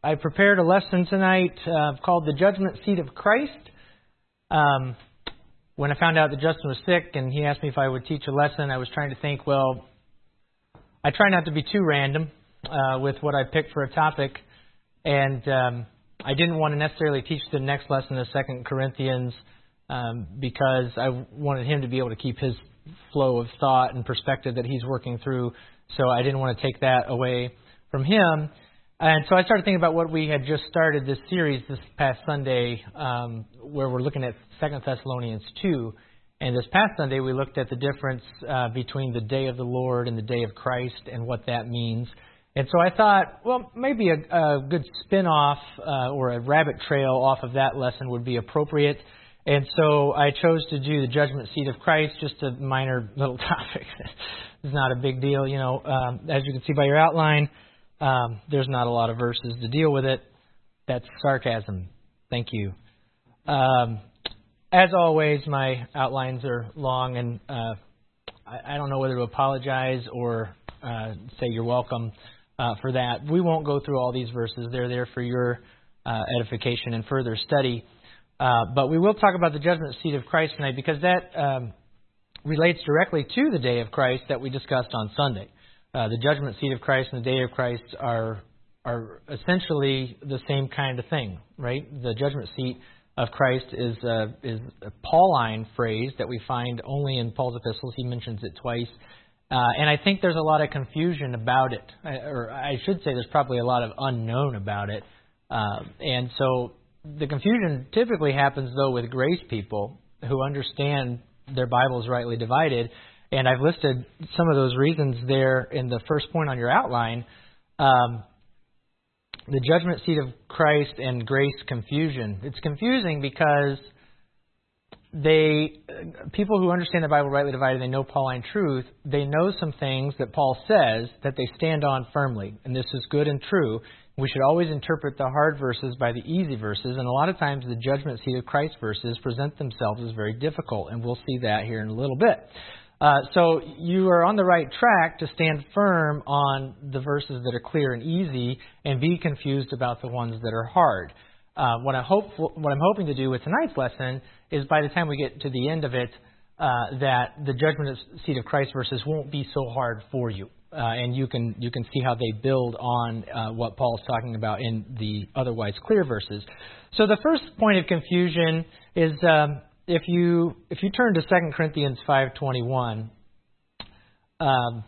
I prepared a lesson tonight called The Judgment Seat of Christ. When I found out that Justin was sick and he asked me if I would teach a lesson, I was trying to think, well, I try not to be too random with what I pick for a topic. And I didn't want to necessarily teach the next lesson of 2 Corinthians because I wanted him to be able to keep his flow of thought and perspective that he's working through. So I didn't want to take that away from him. And so I started thinking about what we had just started this series this past Sunday, where we're looking at 2 Thessalonians 2. And this past Sunday, we looked at the difference between the day of the Lord and the day of Christ and what that means. And so I thought, well, maybe a good spin-off or a rabbit trail off of that lesson would be appropriate. And so I chose to do the Judgment Seat of Christ, just a minor little topic. It's not a big deal, you know. As you can see by your outline, there's not a lot of verses to deal with it. That's sarcasm. Thank you. As always, my outlines are long, and I don't know whether to apologize or say you're welcome for that. We won't go through all these verses. They're there for your edification and further study. But we will talk about the judgment seat of Christ tonight because that relates directly to the day of Christ that we discussed on Sunday. The judgment seat of Christ and the day of Christ are essentially the same kind of thing, right? The judgment seat of Christ is a Pauline phrase that we find only in Paul's epistles. He mentions it twice. And I think there's a lot of confusion about it. Or I should say there's probably a lot of unknown about it. And so the confusion typically happens, though, with grace people who understand their Bibles rightly divided. And I've listed some of those reasons there in the first point on your outline. The judgment seat of Christ and grace confusion. It's confusing because people who understand the Bible rightly divided, they know Pauline truth, they know some things that Paul says that they stand on firmly. And this is good and true. We should always interpret the hard verses by the easy verses. And a lot of times the judgment seat of Christ verses present themselves as very difficult. And we'll see that here in a little bit. So you are on the right track to stand firm on the verses that are clear and easy and be confused about the ones that are hard. What I'm hoping to do with tonight's lesson is by the time we get to the end of it, that the judgment seat of Christ verses won't be so hard for you. And you can see how they build on what Paul's talking about in the otherwise clear verses. So the first point of confusion is if you turn to 2 Corinthians 5:21, turn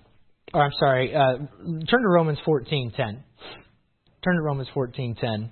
to Romans 14:10. Turn to Romans 14:10.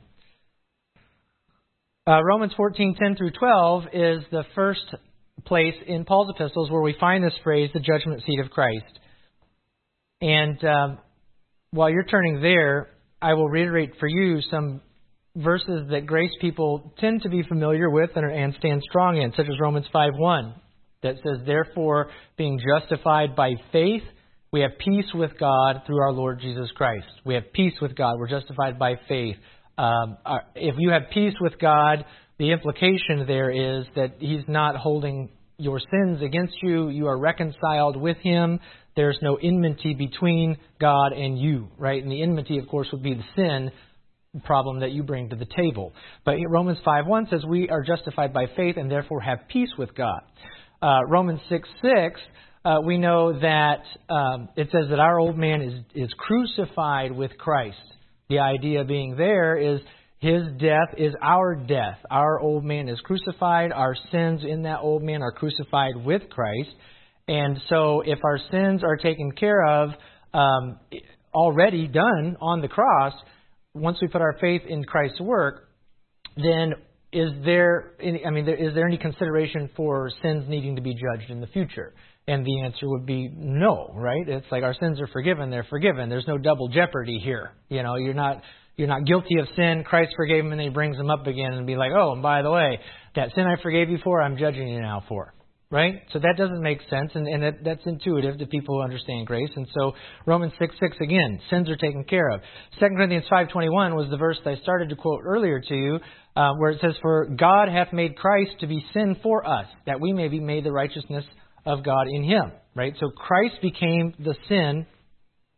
Romans 14:10 through 12 is the first place in Paul's epistles where we find this phrase, the judgment seat of Christ. And while you're turning there, I will reiterate for you some verses that grace people tend to be familiar with and stand strong in, such as Romans 5:1, that says, "Therefore, being justified by faith, we have peace with God through our Lord Jesus Christ." We have peace with God. We're justified by faith. If you have peace with God, the implication there is that He's not holding your sins against you. You are reconciled with Him. There's no enmity between God and you, right? And the enmity, of course, would be the sin problem that you bring to the table. But Romans 5:1 says we are justified by faith and therefore have peace with God. Romans 6:6, we know that it says that our old man is crucified with Christ. The idea being there is His death is our death. Our old man is crucified. Our sins in that old man are crucified with Christ. And so if our sins are taken care of, already done on the cross, once we put our faith in Christ's work, then is there any consideration for sins needing to be judged in the future? And the answer would be no, right? It's like our sins are forgiven, they're forgiven. There's no double jeopardy here. You know, you're not guilty of sin. Christ forgave him, and then He brings them up again and be like, oh, and by the way, that sin I forgave you for, I'm judging you now for. Right? So that doesn't make sense, and that's intuitive to people who understand grace. And so Romans 6:6, again, sins are taken care of. 2 Corinthians 5:21 was the verse that I started to quote earlier to you, where it says, "For God hath made Christ to be sin for us, that we may be made the righteousness of God in Him." Right? So Christ became the sin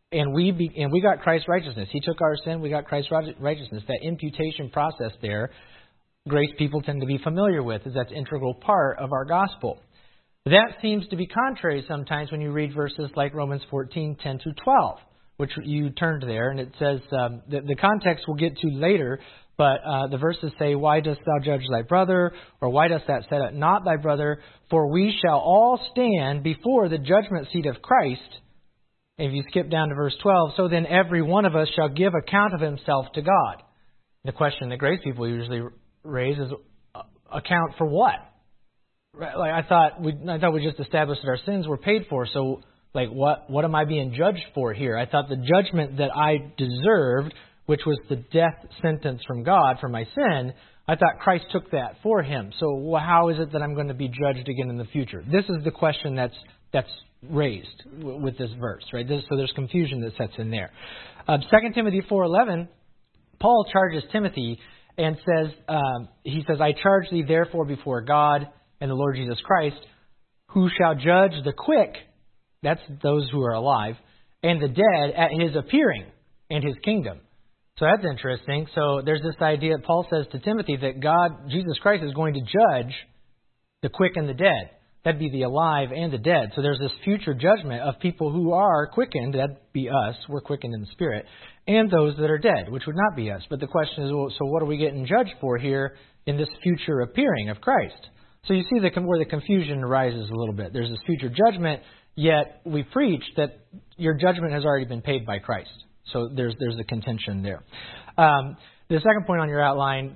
And we got Christ's righteousness. He took our sin, we got Christ's righteousness. That imputation process there, grace people tend to be familiar with, is that's an integral part of our gospel. That seems to be contrary sometimes when you read verses like Romans 14:10 through 12, which you turned there, and it says, the context we'll get to later, but the verses say, why dost thou judge thy brother, or why dost thou set up not thy brother? For we shall all stand before the judgment seat of Christ. If you skip down to verse 12, so then every one of us shall give account of himself to God. The question that grace people usually raise is, account for what? Right, like I thought we just established that our sins were paid for. So, like, what am I being judged for here? I thought the judgment that I deserved, which was the death sentence from God for my sin, I thought Christ took that for him. So how is it that I'm going to be judged again in the future? This is the question that's raised with this verse, right? So there's confusion that sets in there. 2 Timothy 4:11, Paul charges Timothy and says, he says, I charge thee therefore before God and the Lord Jesus Christ, who shall judge the quick, that's those who are alive, and the dead at his appearing and his kingdom. So that's interesting. So there's this idea that Paul says to Timothy that God, Jesus Christ, is going to judge the quick and the dead. That'd be the alive and the dead. So there's this future judgment of people who are quickened, that'd be us, we're quickened in the spirit, and those that are dead, which would not be us. But the question is, well, so what are we getting judged for here in this future appearing of Christ? So you see where the confusion arises a little bit. There's this future judgment, yet we preach that your judgment has already been paid by Christ. So there's a contention there. The second point on your outline,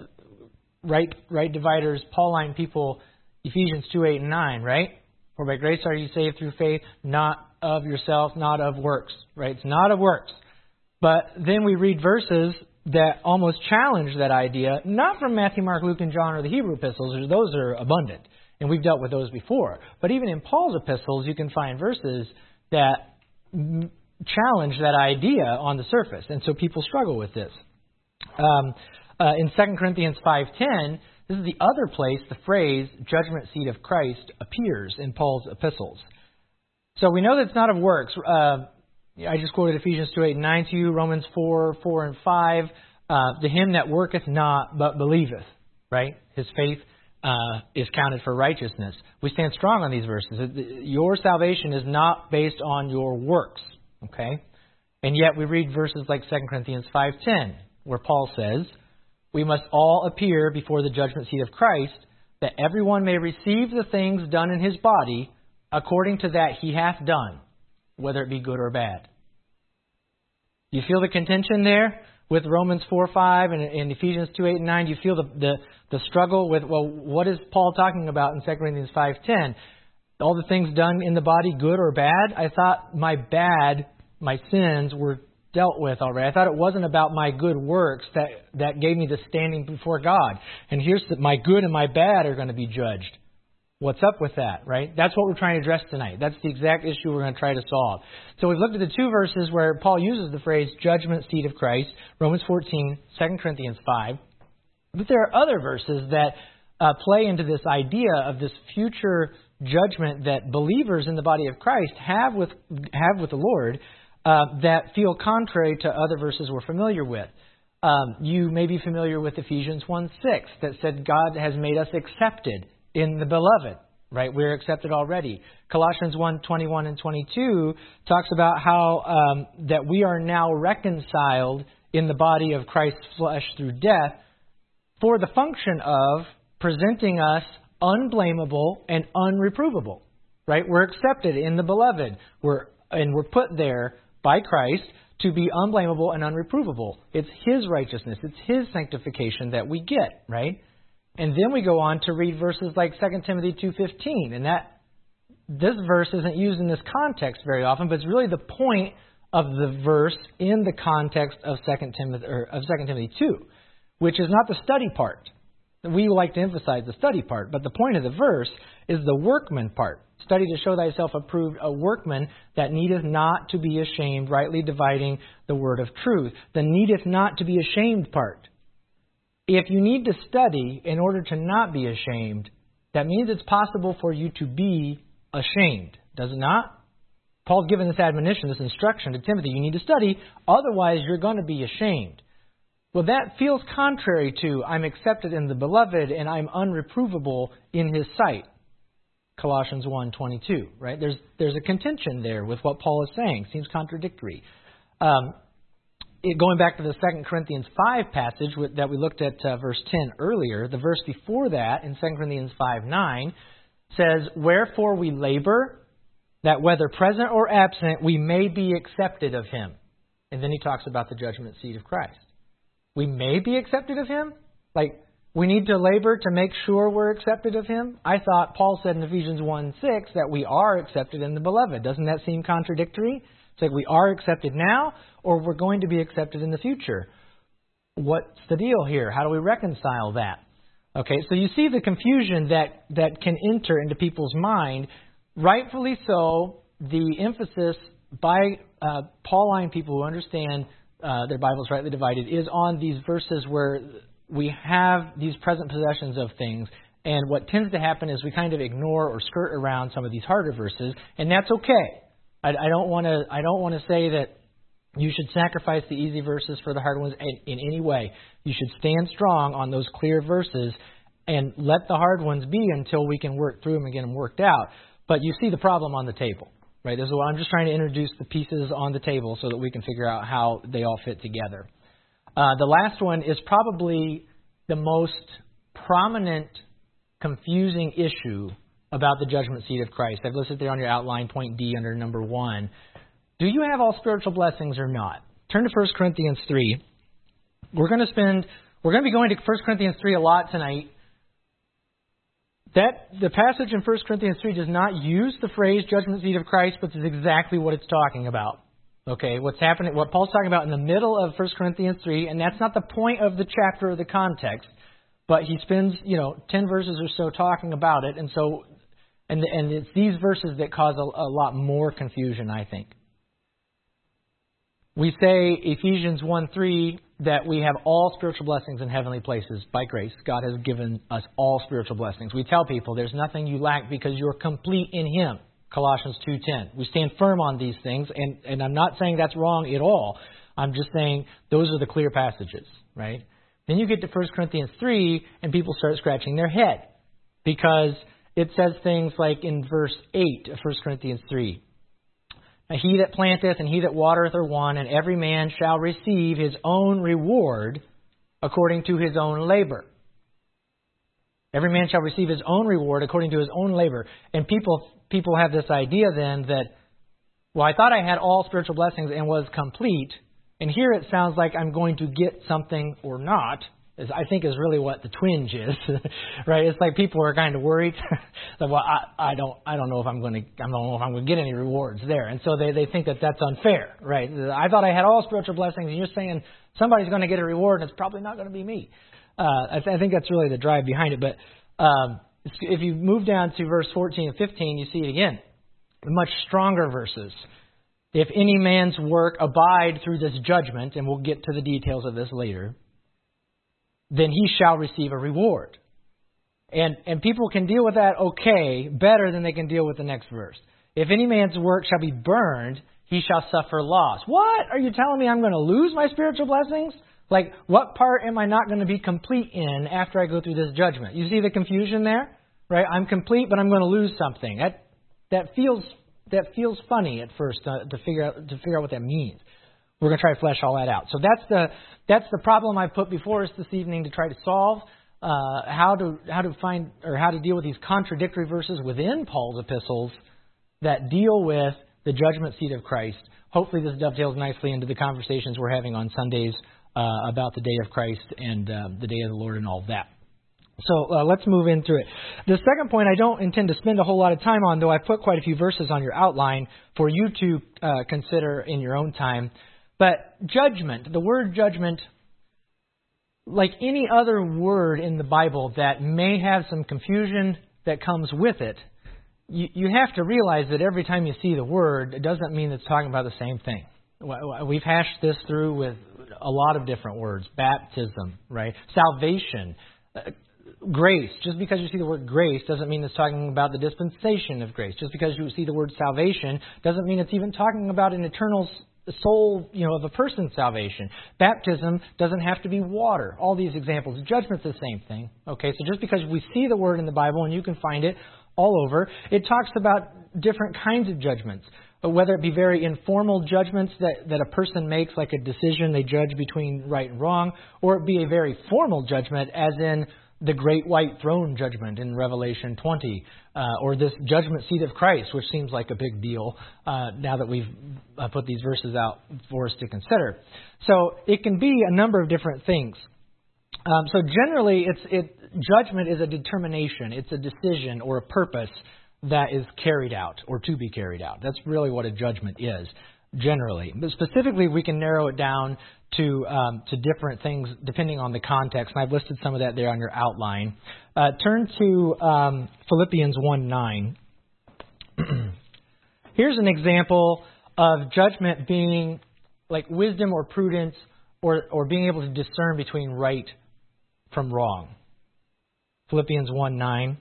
right dividers, Pauline people, Ephesians 2:8 and 9, right? For by grace are you saved through faith, not of yourself, not of works, right? It's not of works. But then we read verses that almost challenge that idea, not from Matthew, Mark, Luke, and John or the Hebrew epistles. Those are abundant, and we've dealt with those before. But even in Paul's epistles, you can find verses that challenge that idea on the surface, and so people struggle with this. In 2 Corinthians 5:10, this is the other place the phrase judgment seat of Christ appears in Paul's epistles. So we know that it's not of works. I just quoted Ephesians 2:8 and 9 to you, Romans 4:4 and 5. To him that worketh not, but believeth, right? His faith is counted for righteousness. We stand strong on these verses. Your salvation is not based on your works, okay? And yet we read verses like 2 Corinthians 5:10, where Paul says, we must all appear before the judgment seat of Christ, that everyone may receive the things done in his body according to that he hath done, whether it be good or bad. Do you feel the contention there with Romans 4:5 and Ephesians 2:8 and 9? Do you feel the struggle with, well, what is Paul talking about in 2 Corinthians 5:10? All the things done in the body, good or bad? I thought my sins were dealt with already. I thought it wasn't about my good works that gave me the standing before God. And here's my good and my bad are going to be judged. What's up with that, right? That's what we're trying to address tonight. That's the exact issue we're going to try to solve. So we've looked at the two verses where Paul uses the phrase judgment seat of Christ, Romans 14, 2 Corinthians 5. But there are other verses that play into this idea of this future judgment that believers in the body of Christ have with the Lord that feel contrary to other verses we're familiar with. You may be familiar with Ephesians 1:6 that said God has made us accepted in the beloved, right? We're accepted already. Colossians 1:21 and 22 talks about how that we are now reconciled in the body of Christ's flesh through death for the function of presenting us unblameable and unreprovable, right? We're accepted in the beloved. We're put there by Christ to be unblameable and unreprovable. It's His righteousness. It's His sanctification that we get, right? And then we go on to read verses like 2 Timothy 2:15, and this verse isn't used in this context very often, but it's really the point of the verse in the context of 2 Timothy 2, which is not the study part. We like to emphasize the study part, but the point of the verse is the workman part. Study to show thyself approved, a workman that needeth not to be ashamed, rightly dividing the word of truth. The needeth not to be ashamed part. If you need to study in order to not be ashamed, that means it's possible for you to be ashamed. Does it not? Paul's given this admonition, this instruction to Timothy. You need to study, otherwise you're going to be ashamed. Well, that feels contrary to I'm accepted in the beloved and I'm unreprovable in his sight. Colossians 1:22, right? There's a contention there with what Paul is saying. Seems contradictory. Going back to the 2 Corinthians 5 passage that we looked at verse 10 earlier, the verse before that in 2 Corinthians 5:9 says, "Wherefore we labor, that whether present or absent, we may be accepted of him." And then he talks about the judgment seat of Christ. We may be accepted of him? Like, we need to labor to make sure we're accepted of him? I thought Paul said in Ephesians 1:6 that we are accepted in the beloved. Doesn't that seem contradictory? It's like we are accepted now, or we're going to be accepted in the future. What's the deal here? How do we reconcile that? Okay, so you see the confusion that can enter into people's mind. Rightfully so, the emphasis by Pauline people who understand their Bible's rightly divided is on these verses where we have these present possessions of things. And what tends to happen is we kind of ignore or skirt around some of these harder verses, and that's okay. I don't want to say that you should sacrifice the easy verses for the hard ones in any way. You should stand strong on those clear verses and let the hard ones be until we can work through them and get them worked out. But you see the problem on the table, right? This is what I'm just trying to introduce the pieces on the table so that we can figure out how they all fit together. The last one is probably the most prominent, confusing issue about the judgment seat of Christ. I've listed there on your outline, point D under number 1. Do you have all spiritual blessings or not? Turn to 1 Corinthians 3. We're going to be going to 1 Corinthians 3 a lot tonight. The passage in 1 Corinthians 3 does not use the phrase judgment seat of Christ, but it's exactly what it's talking about. Okay, what Paul's talking about in the middle of 1 Corinthians 3, and that's not the point of the chapter or the context, but he spends, 10 verses or so talking about it, and it's these verses that cause a lot more confusion, I think. We say, Ephesians 1:3, that we have all spiritual blessings in heavenly places by grace. God has given us all spiritual blessings. We tell people there's nothing you lack because you're complete in Him. Colossians 2:10. We stand firm on these things, and I'm not saying that's wrong at all. I'm just saying those are the clear passages, right? Then you get to 1 Corinthians 3, and people start scratching their head because it says things like in verse 8 of 1 Corinthians 3, "He that planteth and he that watereth are one, and every man shall receive his own reward according to his own labor." Every man shall receive his own reward according to his own labor. And people have this idea then that, well, I thought I had all spiritual blessings and was complete, and here it sounds like I'm going to get something or not. I think is really what the twinge is, right? It's like people are kind of worried. Like, well, I don't know if I'm going to get any rewards there, and so they think that that's unfair, right? I thought I had all spiritual blessings, and you're saying somebody's going to get a reward, and it's probably not going to be me. I think that's really the drive behind it. But if you move down to verse 14 and 15, you see it again, much stronger verses. If any man's work abide through this judgment, and we'll get to the details of this later, then he shall receive a reward. And people can deal with that okay, better than they can deal with the next verse. If any man's work shall be burned, he shall suffer loss. What? Are you telling me I'm going to lose my spiritual blessings? Like, what part am I not going to be complete in after I go through this judgment? You see the confusion there? Right? I'm complete, but I'm going to lose something. That feels funny at first to figure out what that means. We're going to try to flesh all that out. So that's the problem I put before us this evening to try to solve how to find or how to deal with these contradictory verses within Paul's epistles that deal with the judgment seat of Christ. Hopefully, this dovetails nicely into the conversations we're having on Sundays about the day of Christ and the day of the Lord and all of that. So let's move into it. The second point I don't intend to spend a whole lot of time on, though I put quite a few verses on your outline for you to consider in your own time. But judgment, the word judgment, like any other word in the Bible that may have some confusion that comes with it, you have to realize that every time you see the word, it doesn't mean it's talking about the same thing. We've hashed this through with a lot of different words. Baptism, right? Salvation. grace. Just because you see the word grace doesn't mean it's talking about the dispensation of grace. Just because you see the word salvation doesn't mean it's even talking about an eternal soul, of a person's salvation. Baptism doesn't have to be water. All these examples. Judgment's the same thing. Okay, so just because we see the word in the Bible, and you can find it all over, it talks about different kinds of judgments. Whether it be very informal judgments that a person makes, like a decision they judge between right and wrong, or it be a very formal judgment, as in the great white throne judgment in Revelation 20, or this judgment seat of Christ, which seems like a big deal now that we've put these verses out for us to consider. So it can be a number of different things. So generally, judgment is a determination. It's a decision or a purpose that is carried out or to be carried out. That's really what a judgment is, generally. But specifically, we can narrow it down to different things depending on the context. And I've listed some of that there on your outline. Turn to Philippians 1:9. Here's an example of judgment being like wisdom or prudence or being able to discern between right from wrong. Philippians 1:9.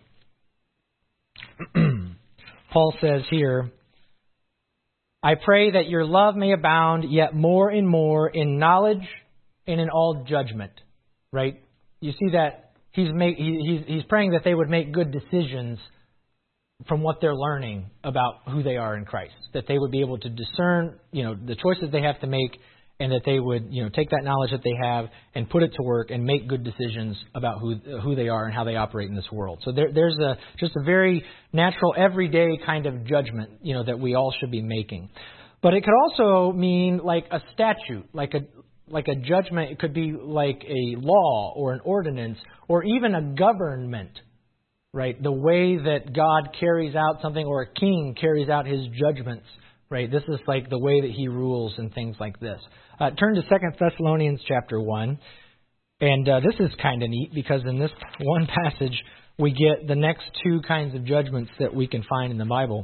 Paul says here, I pray that your love may abound yet more and more in knowledge and in all judgment. Right? You see that he's praying that they would make good decisions from what they're learning about who they are in Christ. That they would be able to discern, the choices they have to make, and that they would, take that knowledge that they have and put it to work and make good decisions about who they are and how they operate in this world. So there's just a very natural, everyday kind of judgment, that we all should be making. But it could also mean like a statute, like a judgment. It could be like a law or an ordinance or even a government, right? The way that God carries out something, or a king carries out his judgments, right? This is like the way that he rules and things like this. Turn to 2 Thessalonians chapter 1. And this is kind of neat because in this one passage, we get the next two kinds of judgments that we can find in the Bible.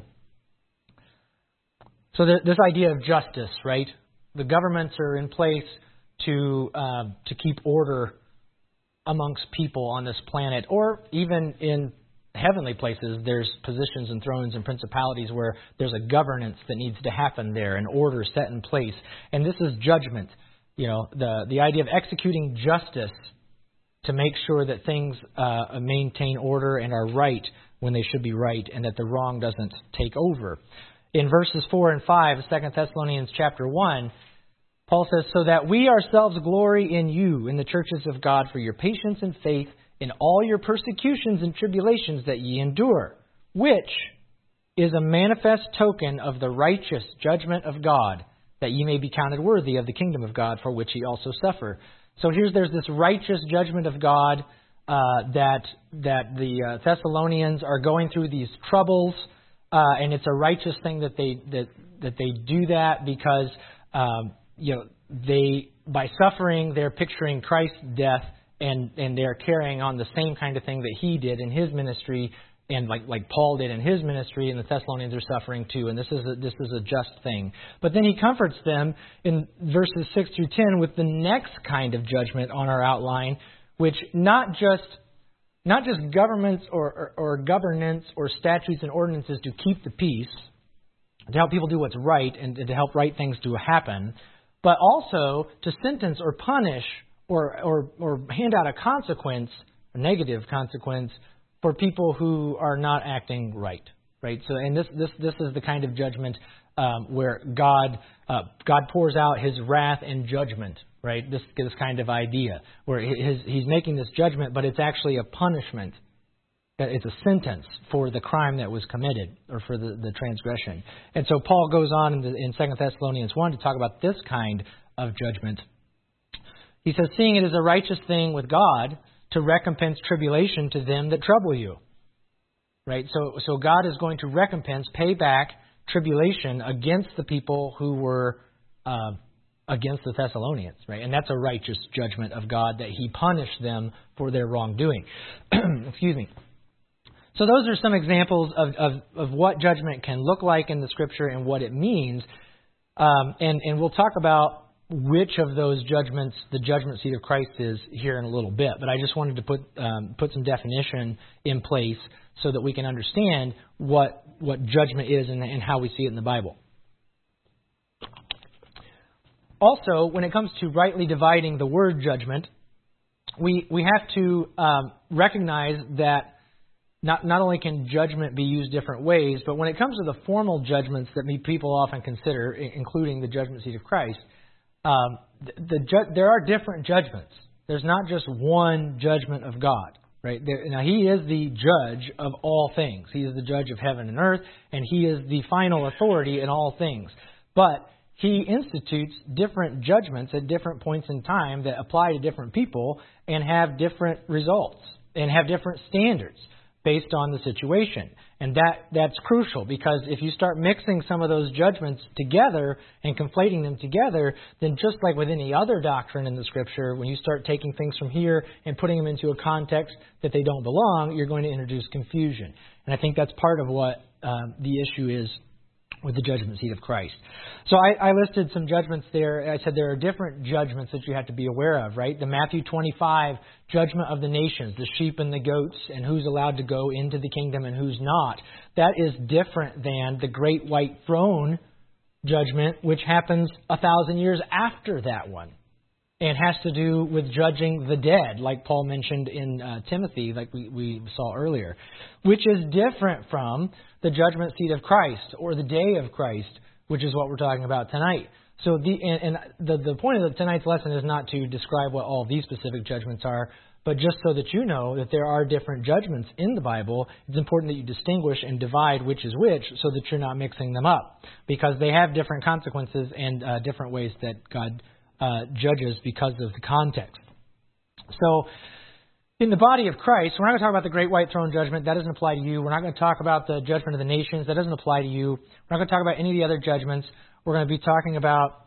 So this idea of justice, right? The governments are in place to keep order amongst people on this planet, or even in heavenly places, there's positions and thrones and principalities where there's a governance that needs to happen there, an order set in place. And this is judgment. The idea of executing justice to make sure that things maintain order and are right when they should be right, and that the wrong doesn't take over. In verses 4 and 5 of 2 Thessalonians chapter 1, Paul says, so that we ourselves glory in you, in the churches of God, for your patience and faith in all your persecutions and tribulations that ye endure, which is a manifest token of the righteous judgment of God, that ye may be counted worthy of the kingdom of God, for which ye also suffer. So there's this righteous judgment of God that the Thessalonians are going through these troubles, and it's a righteous thing that they do that because they, by suffering, they're picturing Christ's death. And they're carrying on the same kind of thing that he did in his ministry, and like Paul did in his ministry, and the Thessalonians are suffering too. And this is a just thing. But then he comforts them in verses 6 through 10 with the next kind of judgment on our outline, which not just governments or governance or statutes and ordinances to keep the peace, to help people do what's right and to help right things to happen, but also to sentence or punish or hand out a consequence, a negative consequence, for people who are not acting right. So, and this is the kind of judgment where God pours out his wrath and judgment. Right, this kind of idea where he's making this judgment, but it's actually a punishment. It's a sentence for the crime that was committed or for the transgression. And so Paul goes on in 2 Thessalonians 1 to talk about this kind of judgment. He says, seeing it is a righteous thing with God to recompense tribulation to them that trouble you. Right? So God is going to recompense, pay back tribulation against the people who were against the Thessalonians. Right? And that's a righteous judgment of God, that he punished them for their wrongdoing. Excuse me. So those are some examples of what judgment can look like in the Scripture and what it means. And we'll talk about which of those judgments the judgment seat of Christ is here in a little bit. But I just wanted to put some definition in place so that we can understand what judgment is and how we see it in the Bible. Also, when it comes to rightly dividing the word judgment, we have to recognize that not only can judgment be used different ways, but when it comes to the formal judgments that people often consider, including the judgment seat of Christ, there are different judgments. There's not just one judgment of God, right? Now, He is the judge of all things. He is the judge of heaven and earth, and He is the final authority in all things. But He institutes different judgments at different points in time that apply to different people and have different results and have different standards based on the situation. And that's crucial, because if you start mixing some of those judgments together and conflating them together, then just like with any other doctrine in the Scripture, when you start taking things from here and putting them into a context that they don't belong, you're going to introduce confusion. And I think that's part of what the issue is with the judgment seat of Christ. So I listed some judgments there. I said there are different judgments that you have to be aware of, right? The Matthew 25 judgment of the nations, the sheep and the goats, and who's allowed to go into the kingdom and who's not. That is different than the great white throne judgment, which happens 1,000 years after that one, and has to do with judging the dead, like Paul mentioned in Timothy, like we saw earlier, which is different from the judgment seat of Christ or the day of Christ, which is what we're talking about tonight. So the point of tonight's lesson is not to describe what all these specific judgments are, but just so that you know that there are different judgments in the Bible. It's important that you distinguish and divide which is which so that you're not mixing them up, because they have different consequences and different ways that God judges because of the context. So in the body of Christ, we're not going to talk about the great white throne judgment. That doesn't apply to you. We're not going to talk about the judgment of the nations. That doesn't apply to you. We're not going to talk about any of the other judgments. We're going to be talking about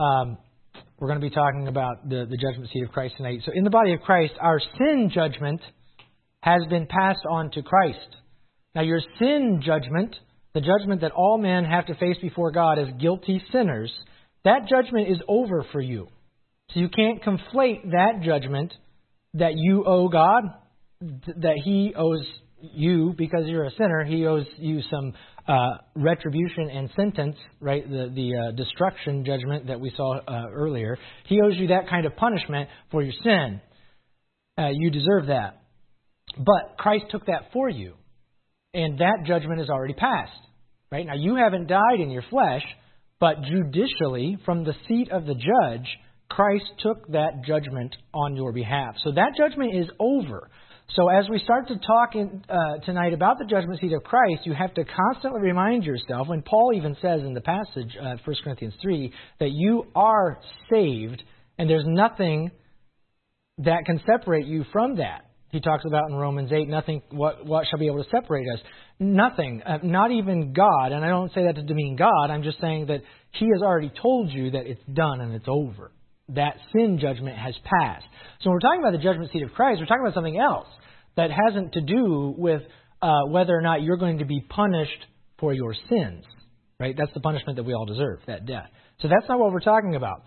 the judgment seat of Christ tonight. So in the body of Christ, our sin judgment has been passed on to Christ. Now, your sin judgment, the judgment that all men have to face before God as guilty sinners, that judgment is over for you. So you can't conflate that judgment that you owe God, that He owes you because you're a sinner. He owes you some retribution and sentence, right? The destruction judgment that we saw earlier. He owes you that kind of punishment for your sin. You deserve that. But Christ took that for you. And that judgment is already passed. Right? Now, you haven't died in your flesh, but judicially, from the seat of the judge, Christ took that judgment on your behalf. So that judgment is over. So as we start to talk tonight about the judgment seat of Christ, you have to constantly remind yourself, when Paul even says in the passage, 1 Corinthians 3, that you are saved, and there's nothing that can separate you from that. He talks about in Romans 8, nothing. What shall be able to separate us? Nothing, not even God. And I don't say that to demean God. I'm just saying that He has already told you that it's done and it's over. That sin judgment has passed. So when we're talking about the judgment seat of Christ, we're talking about something else that hasn't to do with whether or not you're going to be punished for your sins. Right? That's the punishment that we all deserve, that death. So that's not what we're talking about.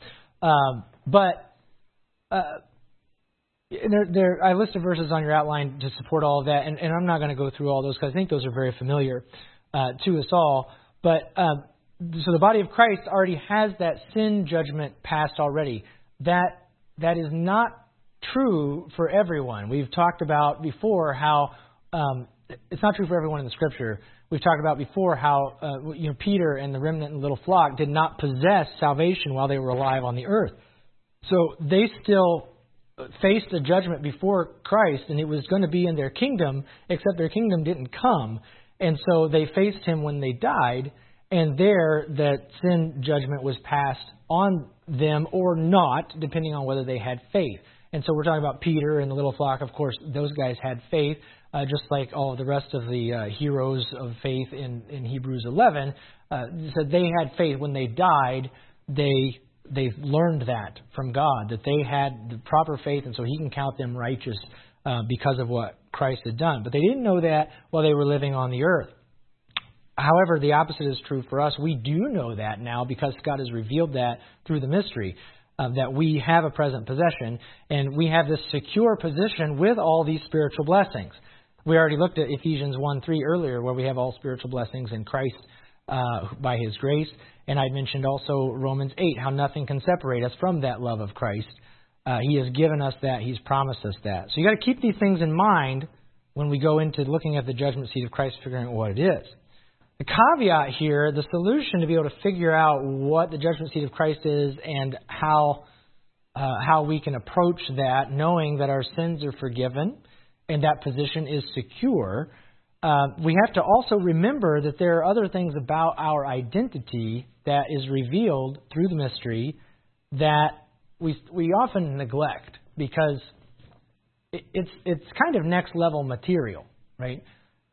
I listed verses on your outline to support all of that, and I'm not going to go through all those because I think those are very familiar to us all. But so the body of Christ already has that sin judgment passed already. That is not true for everyone. We've talked about before how it's not true for everyone in the Scripture. We've talked about before how Peter and the remnant and the little flock did not possess salvation while they were alive on the earth. So they still faced a judgment before Christ, and it was going to be in their kingdom, except their kingdom didn't come. And so they faced Him when they died, and there that sin judgment was passed on them or not, depending on whether they had faith. And so we're talking about Peter and the little flock. Of course, those guys had faith, just like all of the rest of the heroes of faith in Hebrews 11. So they had faith. When they died, they learned that from God, that they had the proper faith, and so He can count them righteous because of what Christ had done. But they didn't know that while they were living on the earth. However, the opposite is true for us. We do know that now because God has revealed that through the mystery. that we have a present possession, and we have this secure position with all these spiritual blessings. We already looked at Ephesians 1:3 earlier, where we have all spiritual blessings in Christ by His grace. And I mentioned also Romans 8, how nothing can separate us from that love of Christ. He has given us that. He's promised us that. So you got to keep these things in mind when we go into looking at the judgment seat of Christ, figuring out what it is. The caveat here, the solution to be able to figure out what the judgment seat of Christ is and how we can approach that, knowing that our sins are forgiven and that position is secure, we have to also remember that there are other things about our identity that is revealed through the mystery that we often neglect because it's kind of next level material, right?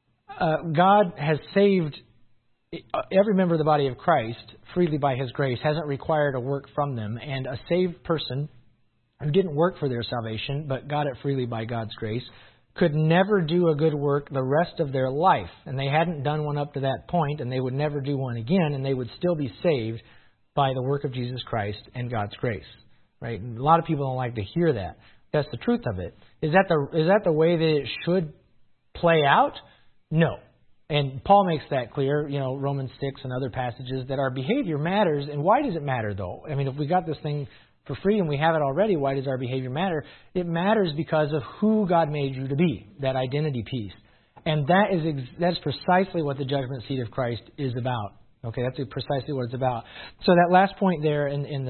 God has saved every member of the body of Christ freely by His grace, hasn't required a work from them, and a saved person who didn't work for their salvation but got it freely by God's grace could never do a good work the rest of their life. And they hadn't done one up to that point, and they would never do one again, and they would still be saved by the work of Jesus Christ and God's grace. Right? And a lot of people don't like to hear that. That's the truth of it. Is that the way that it should play out? No. And Paul makes that clear, Romans 6 and other passages, that our behavior matters. And why does it matter, though? I mean, if we got this thing for free and we have it already, why does our behavior matter? It matters because of who God made you to be, that identity piece. And that's precisely what the judgment seat of Christ is about. Okay, that's precisely what it's about. So that last point there in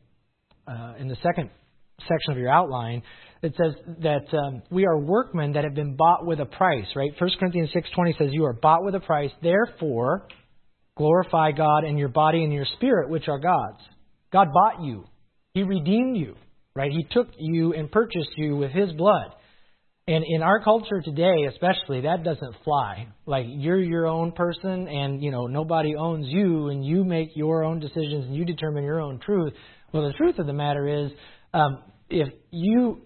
the second section of your outline, it says that we are workmen that have been bought with a price, right? 1 Corinthians 6:20 says, you are bought with a price, therefore glorify God in your body and your spirit, which are God's. God bought you. He redeemed you, right? He took you and purchased you with His blood. And in our culture today, especially, that doesn't fly. Like, you're your own person and, nobody owns you and you make your own decisions and you determine your own truth. Well, the truth of the matter is, if you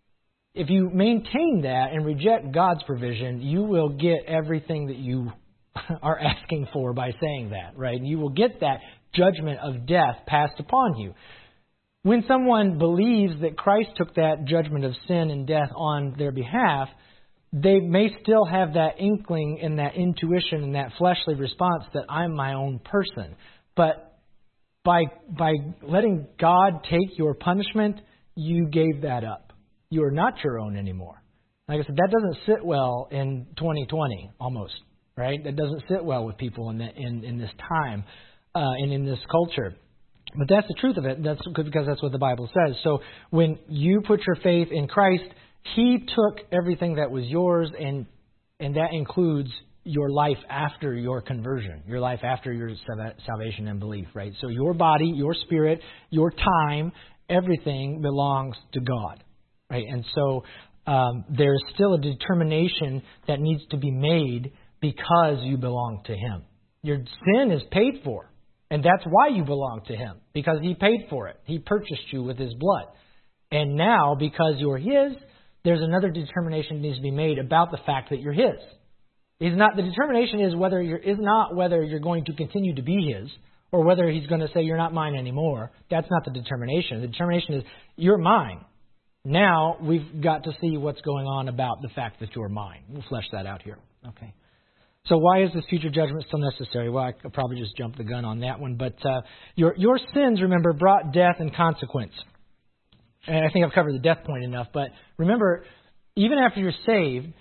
maintain that and reject God's provision, you will get everything that you are asking for by saying that, right? You will get that judgment of death passed upon you. When someone believes that Christ took that judgment of sin and death on their behalf, they may still have that inkling and that intuition and that fleshly response that I'm my own person. But by letting God take your punishment, you gave that up. You are not your own anymore. Like I said, that doesn't sit well in 2020 almost, right? That doesn't sit well with people in this time and in this culture. But that's the truth of it. That's because that's what the Bible says. So when you put your faith in Christ, He took everything that was yours, and that includes your life after your conversion, your life after your salvation and belief, right? So your body, your spirit, your time, everything belongs to God, right? And so there's still a determination that needs to be made because you belong to Him. Your sin is paid for. And that's why you belong to Him, because He paid for it. He purchased you with His blood. And now, because you're His, there's another determination that needs to be made about the fact that you're His. The determination is not whether you're going to continue to be His, or whether He's going to say you're not mine anymore. That's not the determination. The determination is you're mine. Now we've got to see what's going on about the fact that you're mine. We'll flesh that out here. Okay. So why is this future judgment still necessary? Well, I could probably just jump the gun on that one. But your sins, remember, brought death and consequence. And I think I've covered the death point enough. But remember, even after you're saved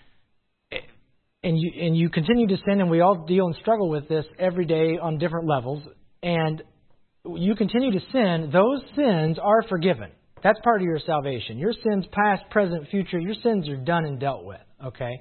and you continue to sin, and we all deal and struggle with this every day on different levels, and you continue to sin, those sins are forgiven. That's part of your salvation. Your sins, past, present, future, your sins are done and dealt with. Okay?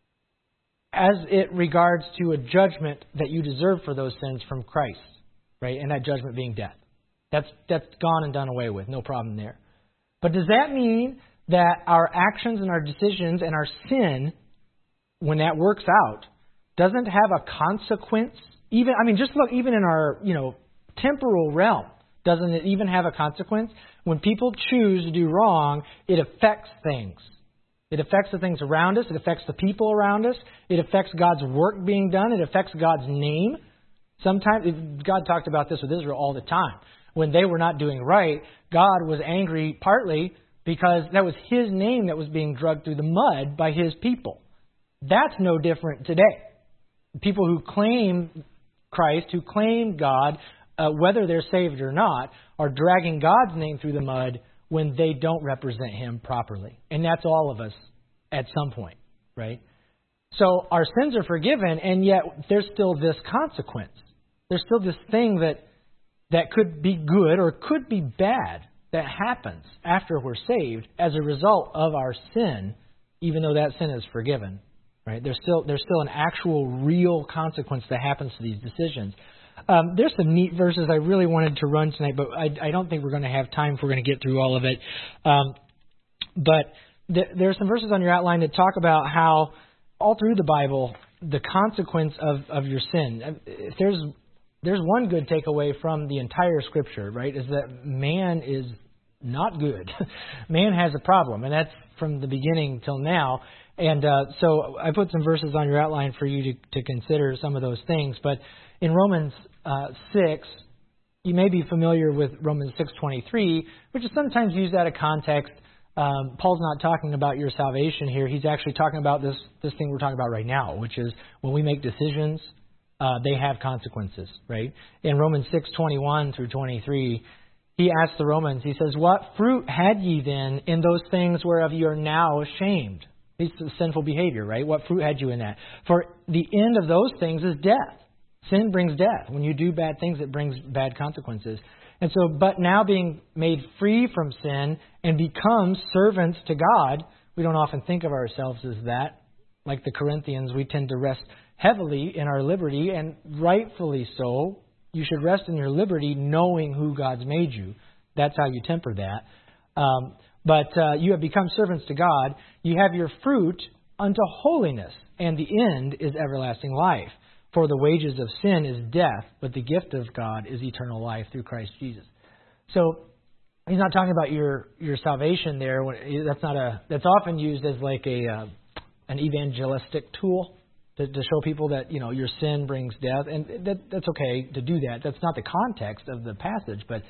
As it regards to a judgment that you deserve for those sins from Christ, right? And that judgment being death. That's gone and done away with. No problem there. But does that mean that our actions and our decisions and our sin, when that works out, doesn't have a consequence? Just look, even in our, temporal realm, doesn't it even have a consequence? When people choose to do wrong, it affects things. It affects the things around us. It affects the people around us. It affects God's work being done. It affects God's name. Sometimes, God talked about this with Israel all the time. when they were not doing right, God was angry partly because that was His name that was being dragged through the mud by His people. That's no different today. People who claim Christ, who claim God, whether they're saved or not, are dragging God's name through the mud when they don't represent Him properly. And that's all of us at some point, right? So our sins are forgiven, and yet there's still this consequence. There's still this thing that could be good or could be bad that happens after we're saved as a result of our sin, even though that sin is forgiven. Right? There's still an actual real consequence that happens to these decisions. There's some neat verses I really wanted to run tonight, but I don't think we're going to have time if we're going to get through all of it. But there's some verses on your outline that talk about how all through the Bible, the consequence of your sin. If there's one good takeaway from the entire Scripture, right, is that man is not good. Man has a problem, and that's from the beginning till now. And so I put some verses on your outline for you to consider some of those things. But in Romans 6, you may be familiar with Romans 6:23, which is sometimes used out of context. Paul's not talking about your salvation here. He's actually talking about this thing we're talking about right now, which is when we make decisions, they have consequences, right? In Romans 6:21 through 23, he asks the Romans, he says, "What fruit had ye then in those things whereof ye are now ashamed?" It's sinful behavior, right? What fruit had you in that? For the end of those things is death. Sin brings death. When you do bad things, it brings bad consequences. And so, but now being made free from sin and become servants to God, we don't often think of ourselves as that. Like the Corinthians, we tend to rest heavily in our liberty, and rightfully so. You should rest in your liberty knowing who God's made you. That's how you temper that. But you have become servants to God. You have your fruit unto holiness, and the end is everlasting life. For the wages of sin is death, but the gift of God is eternal life through Christ Jesus. So he's not talking about your salvation there. That's often used as like an evangelistic tool to show people that your sin brings death, and that's okay to do that. That's not the context of the passage, but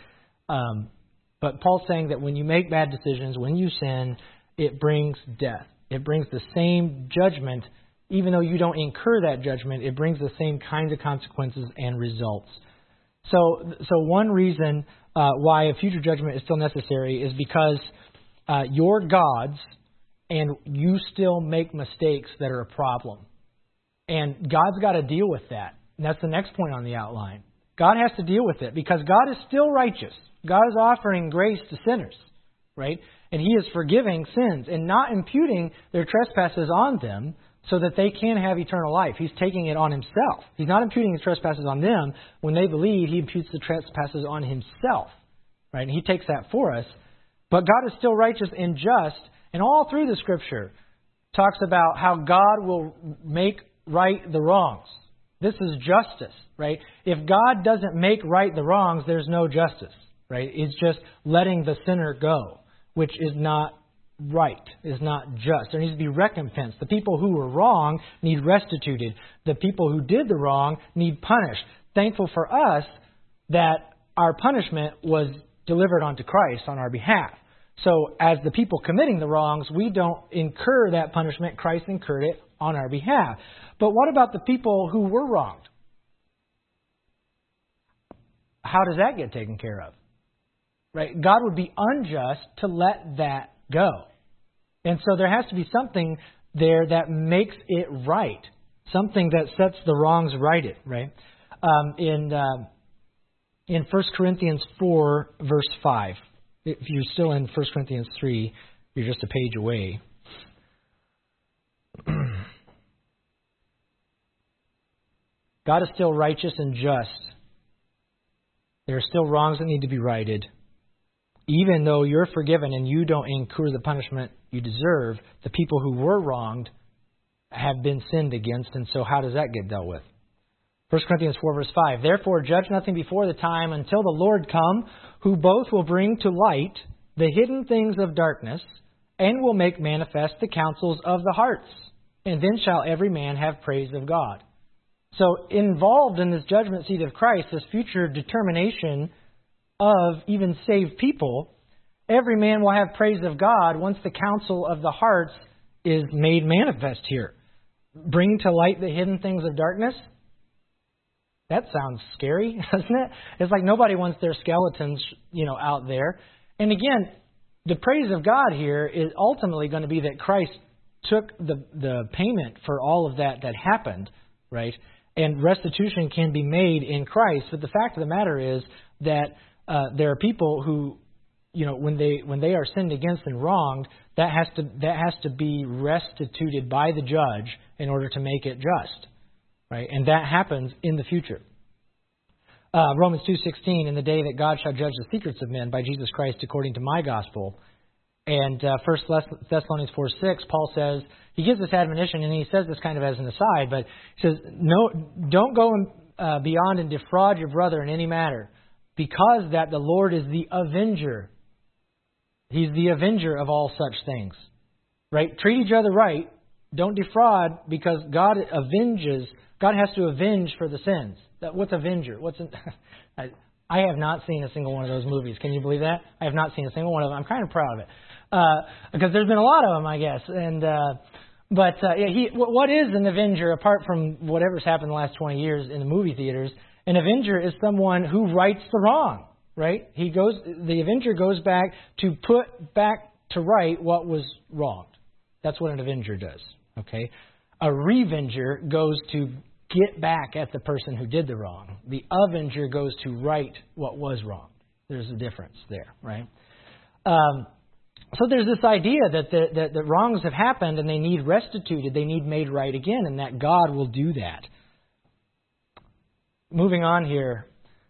Paul's saying that when you make bad decisions, when you sin, it brings death. It brings the same judgment. Even though you don't incur that judgment, it brings the same kinds of consequences and results. So one reason why a future judgment is still necessary is because you're God's and you still make mistakes that are a problem. And God's got to deal with that. And that's the next point on the outline. God has to deal with it because God is still righteous. God is offering grace to sinners, right? And He is forgiving sins and not imputing their trespasses on them so that they can have eternal life. He's taking it on Himself. He's not imputing His trespasses on them. When they believe, He imputes the trespasses on Himself, right? And He takes that for us. But God is still righteous and just, and all through the Scripture talks about how God will make right the wrongs. This is justice, right? If God doesn't make right the wrongs, there's no justice, right? It's just letting the sinner go, which is not right, is not just. There needs to be recompense. The people who were wrong need restituted. The people who did the wrong need punished. Thankful for us that our punishment was delivered onto Christ on our behalf. So as the people committing the wrongs, we don't incur that punishment. Christ incurred it on our behalf. But what about the people who were wronged? How does that get taken care of? Right? God would be unjust to let that go. And so there has to be something there that makes it right. Something that sets the wrongs righted, right? In 1 Corinthians 4, verse 5. If you're still in 1 Corinthians 3, you're just a page away. God is still righteous and just. There are still wrongs that need to be righted. Even though you're forgiven and you don't incur the punishment you deserve, the people who were wronged have been sinned against. And so how does that get dealt with? 1 Corinthians 4, verse 5. Therefore, judge nothing before the time until the Lord come, who both will bring to light the hidden things of darkness and will make manifest the counsels of the hearts. And then shall every man have praise of God. So involved in this judgment seat of Christ, this future determination of even saved people, every man will have praise of God once the counsel of the hearts is made manifest here. Bring to light the hidden things of darkness. That sounds scary, doesn't it? It's like nobody wants their skeletons, out there. And again, the praise of God here is ultimately going to be that Christ took the payment for all of that happened, right? And restitution can be made in Christ. But the fact of the matter is that there are people who, when they are sinned against and wronged, that has to be restituted by the judge in order to make it just, right? And that happens in the future. Romans 2:16, in the day that God shall judge the secrets of men by Jesus Christ according to my gospel. And 1 Thessalonians 4:6, Paul says, he gives this admonition, and he says this kind of as an aside, but he says, no, don't go beyond and defraud your brother in any matter, because that the Lord is the avenger. He's the avenger of all such things, right? Treat each other right. Don't defraud, because God avenges. God has to avenge for the sins. What's avenger? I have not seen a single one of those movies. Can you believe that? I have not seen a single one of them. I'm kind of proud of it. Because there's been a lot of them, I guess. What is an avenger apart from whatever's happened the last 20 years in the movie theaters? An avenger is someone who rights the wrong, right? The avenger goes back to put back to right what was wronged. That's what an avenger does, okay? A revenger goes to get back at the person who did the wrong. The avenger goes to right what was wrong. There's a difference there, right? So there's this idea that wrongs have happened and they need restituted, they need made right again, and that God will do that. Moving on here,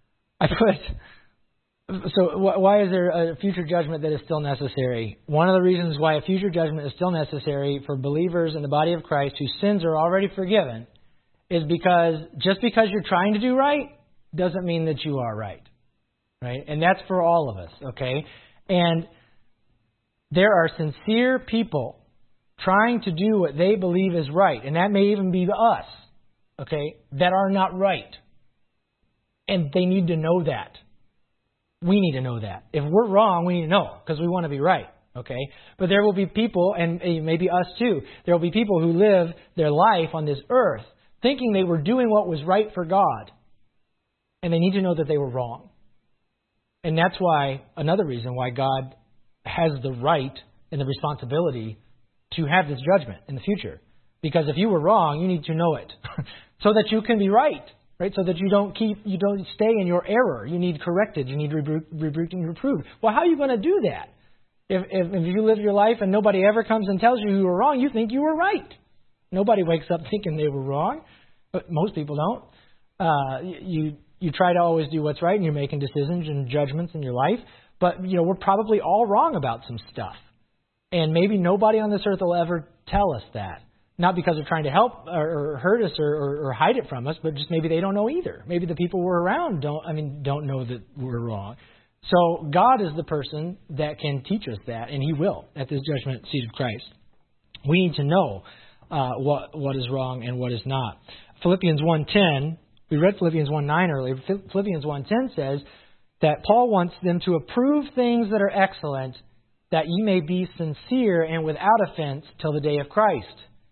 so why is there a future judgment that is still necessary? One of the reasons why a future judgment is still necessary for believers in the body of Christ whose sins are already forgiven is because just because you're trying to do right doesn't mean that you are right. Right? And that's for all of us, okay? And there are sincere people trying to do what they believe is right, and that may even be us, okay, that are not right. And they need to know that. We need to know that. If we're wrong, we need to know, because we want to be right, okay? But there will be people, and maybe us too, there will be people who live their life on this earth thinking they were doing what was right for God, and they need to know that they were wrong. And that's why, another reason why God has the right and the responsibility to have this judgment in the future. Because if you were wrong, you need to know it so that you can be right? So that you don't stay in your error. You need corrected. You need rebuked and reproved. Well, how are you going to do that? If you live your life and nobody ever comes and tells you were wrong, you think you were right. Nobody wakes up thinking they were wrong, but most people don't. You try to always do what's right, and you're making decisions and judgments in your life. But, we're probably all wrong about some stuff. And maybe nobody on this earth will ever tell us that. Not because they're trying to help or hurt us or hide it from us, but just maybe they don't know either. Maybe the people we're around don't know that we're wrong. So God is the person that can teach us that, and He will at this judgment seat of Christ. We need to know what is wrong and what is not. Philippians 1:10, we read Philippians 1:9 earlier. Philippians 1:10 says that Paul wants them to approve things that are excellent, that ye may be sincere and without offense till the day of Christ.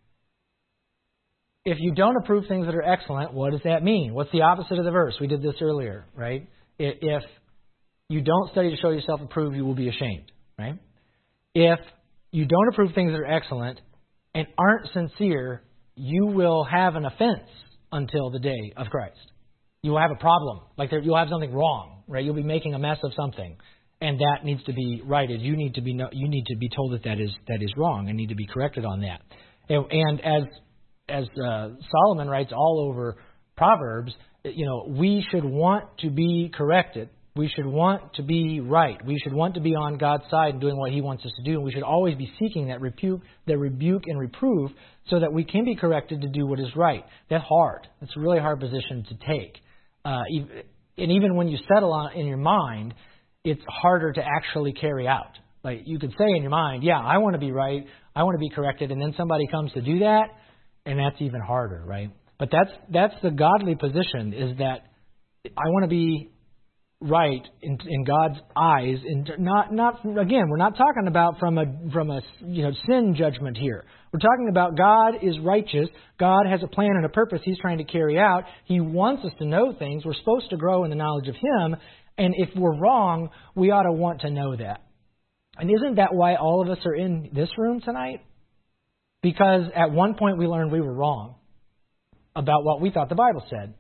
If you don't approve things that are excellent, what does that mean? What's the opposite of the verse? We did this earlier, right? If you don't study to show yourself approved, you will be ashamed, right? If you don't approve things that are excellent and aren't sincere, you will have an offense until the day of Christ. You will have a problem. You'll have something wrong, right? You'll be making a mess of something, and that needs to be righted. You need to be told that is wrong and need to be corrected on that. And as Solomon writes all over Proverbs, we should want to be corrected. We should want to be right. We should want to be on God's side and doing what He wants us to do. And we should always be seeking that rebuke and reprove so that we can be corrected to do what is right. That's hard. It's a really hard position to take. And even when you settle on in your mind, it's harder to actually carry out. Like you could say in your mind, yeah, I want to be right. I want to be corrected. And then somebody comes to do that. And that's even harder, right? But that's the godly position, is that I want to be right in God's eyes, and not again, we're not talking about from a sin judgment here. We're talking about God is righteous. God has a plan and a purpose He's trying to carry out. He wants us to know things. We're supposed to grow in the knowledge of Him, and if we're wrong, we ought to want to know that. And isn't that why all of us are in this room tonight? Because at one point we learned we were wrong about what we thought the Bible said.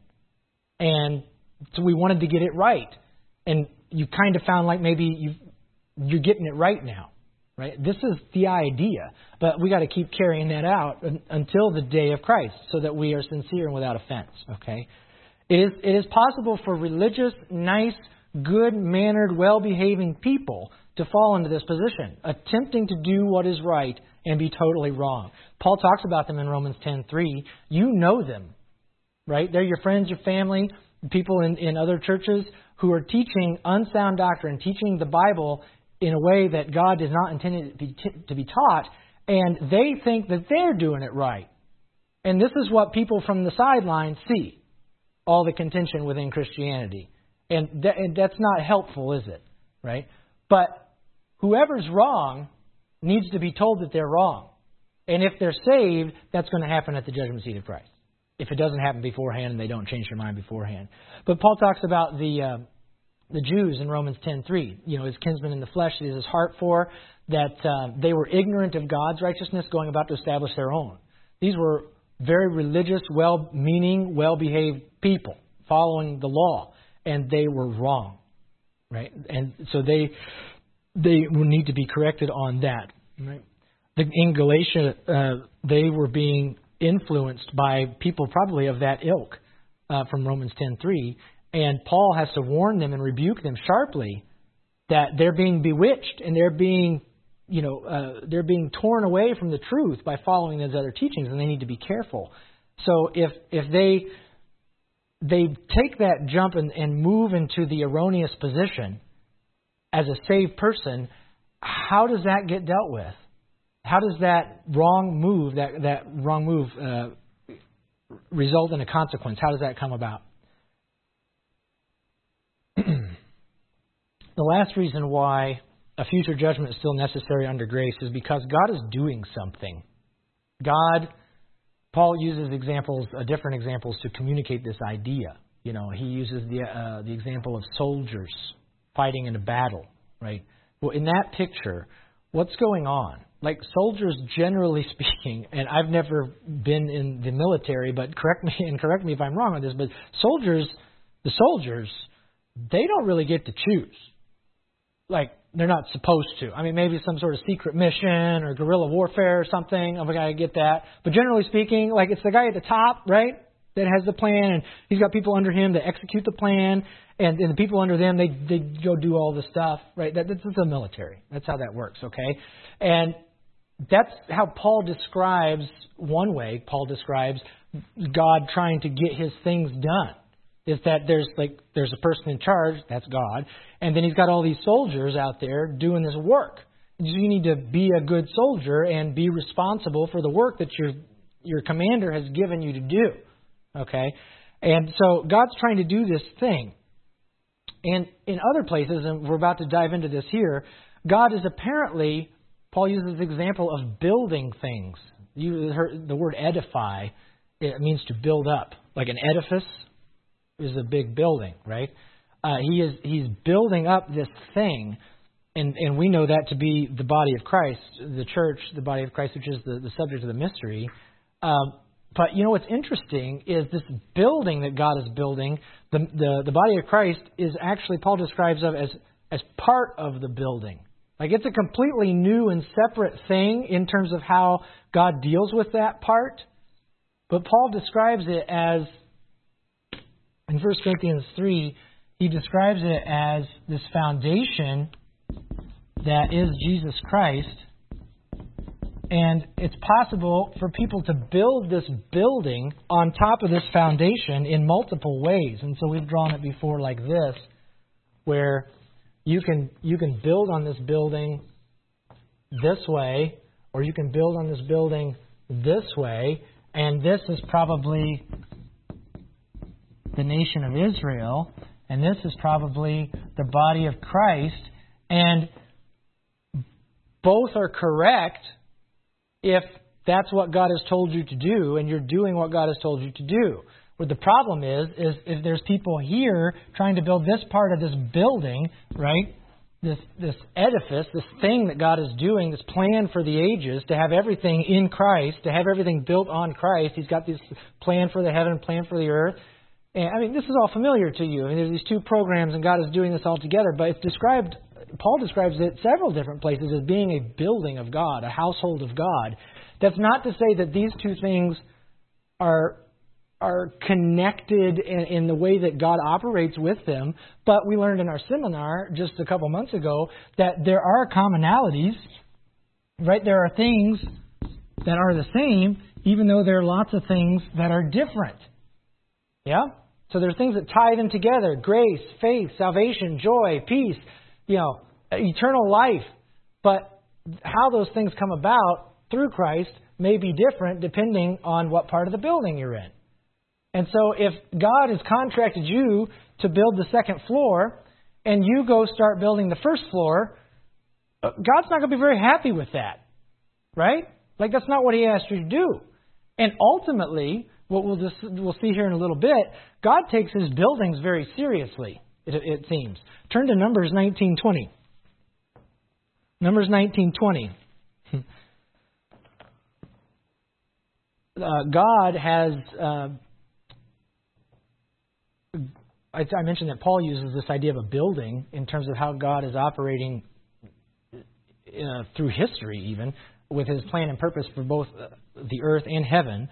And so we wanted to get it right. And you kind of found like maybe you're getting it right now. Right? This is the idea. But we got to keep carrying that out until the day of Christ so that we are sincere and without offense. Okay? It is possible for religious, nice, good-mannered, well-behaving people to fall into this position, attempting to do what is right and be totally wrong. Paul talks about them in Romans 10:3. You know them, right? They're your friends, your family, people in other churches who are teaching unsound doctrine, teaching the Bible in a way that God does not intend it to be taught, and they think that they're doing it right. And this is what people from the sidelines see, all the contention within Christianity. And that's not helpful, is it? Right? But whoever's wrong needs to be told that they're wrong. And if they're saved, that's going to happen at the judgment seat of Christ. If it doesn't happen beforehand and they don't change their mind beforehand. But Paul talks about the Jews in Romans 10:3. His kinsmen in the flesh, he has his heart for, that they were ignorant of God's righteousness, going about to establish their own. These were very religious, well-meaning, well-behaved people following the law. And they were wrong. Right? And so they will need to be corrected on that. Right? In Galatia, they were being influenced by people probably of that ilk from Romans 10:3, and Paul has to warn them and rebuke them sharply that they're being bewitched and they're being torn away from the truth by following those other teachings, and they need to be careful. So if they take that jump and move into the erroneous position as a saved person, how does that get dealt with? How does that wrong move result in a consequence? How does that come about? The last reason why a future judgment is still necessary under grace is because God is doing something. Paul uses different examples to communicate this idea. He uses the example of soldiers fighting in a battle, right? Well, in that picture, what's going on? Like soldiers, generally speaking, and I've never been in the military, but correct me if I'm wrong on this, but the soldiers, they don't really get to choose. Like, they're not supposed to. I mean, maybe some sort of secret mission or guerrilla warfare or something. I get that. But generally speaking, like it's the guy at the top, right, that has the plan, and he's got people under him that execute the plan, and the people under them, they go do all the stuff, right? That's the military. That's how that works, okay? And that's how Paul describes, one way Paul describes God trying to get His things done. Is that there's a person in charge, that's God, and then He's got all these soldiers out there doing this work. You need to be a good soldier and be responsible for the work that your commander has given you to do. Okay? And so God's trying to do this thing. And in other places, and we're about to dive into this here, God is apparently, Paul uses the example of building things. You heard the word edify, it means to build up. Like an edifice is a big building, right? He's building up this thing, and we know that to be the body of Christ, the church, the body of Christ, which is the subject of the mystery. But what's interesting is this building that God is building, the body of Christ is actually, Paul describes of as part of the building. Like it's a completely new and separate thing in terms of how God deals with that part. But Paul describes it as, in 1 Corinthians 3, he describes it as this foundation that is Jesus Christ. And it's possible for people to build this building on top of this foundation in multiple ways. And so we've drawn it before like this, where you can build on this building this way, or you can build on this building this way. And this is probably the nation of Israel. and this is probably the body of Christ. And both are correct if that's what God has told you to do and you're doing what God has told you to do. What the problem is if there's people here trying to build this part of this building, right? This edifice, this thing that God is doing, this plan for the ages, to have everything in Christ, to have everything built on Christ. He's got this plan for the heaven, plan for the earth. And I mean, this is all familiar to you. I mean, there's these two programs, and God is doing this all together. But it's described, Paul describes it several different places as being a building of God, a household of God. That's not to say that these two things are connected in the way that God operates with them. But we learned in our seminar just a couple months ago that there are commonalities, right? There are things that are the same, even though there are lots of things that are different. Yeah? So there are things that tie them together: grace, faith, salvation, joy, peace, eternal life. But how those things come about through Christ may be different depending on what part of the building you're in. And so if God has contracted you to build the second floor and you go start building the first floor, God's not going to be very happy with that, right? Like, that's not what He asked you to do. And ultimately, what we'll see here in a little bit, God takes His buildings very seriously, it seems. Turn to Numbers 19:20. Numbers 19:20. God has... I mentioned that Paul uses this idea of a building in terms of how God is operating through history, even with His plan and purpose for both the earth and heaven.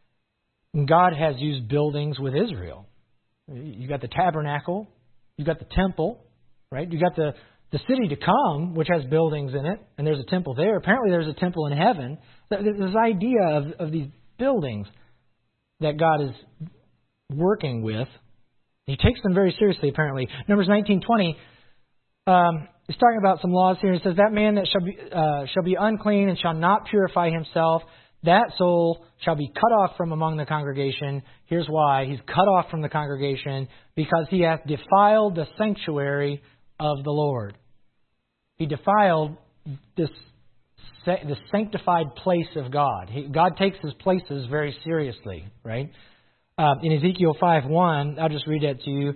God has used buildings with Israel. You got the tabernacle, you got the temple, right? You got the city to come, which has buildings in it, and there's a temple there. Apparently, there's a temple in heaven. This idea of these buildings that God is working with. He takes them very seriously, apparently. Numbers 19:20, he's talking about some laws here. He says, that man that shall be unclean and shall not purify himself, that soul shall be cut off from among the congregation. Here's why. He's cut off from the congregation because he hath defiled the sanctuary of the Lord. He defiled this sanctified place of God. God takes His places very seriously, right? In Ezekiel 5:1, I'll just read that to you.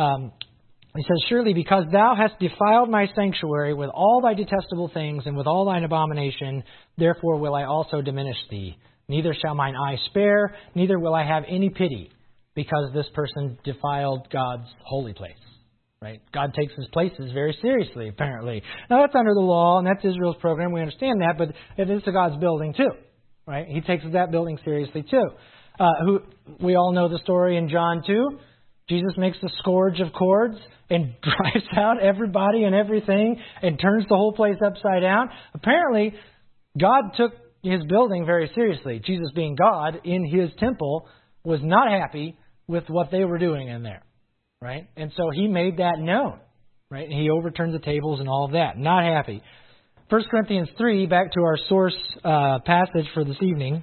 He says, surely because thou hast defiled my sanctuary with all thy detestable things and with all thine abomination, therefore will I also diminish thee. Neither shall mine eye spare, neither will I have any pity, because this person defiled God's holy place. Right? God takes His places very seriously, apparently. Now, that's under the law, and that's Israel's program. We understand that, but it is to God's building, too. Right? He takes that building seriously, too. We all know the story in John 2. Jesus makes the scourge of cords and drives out everybody and everything and turns the whole place upside down. Apparently, God took His building very seriously. Jesus, being God in His temple, was not happy with what they were doing in there. Right? And so He made that known. Right? And He overturned the tables and all of that. Not happy. 1 Corinthians 3, back to our source passage for this evening.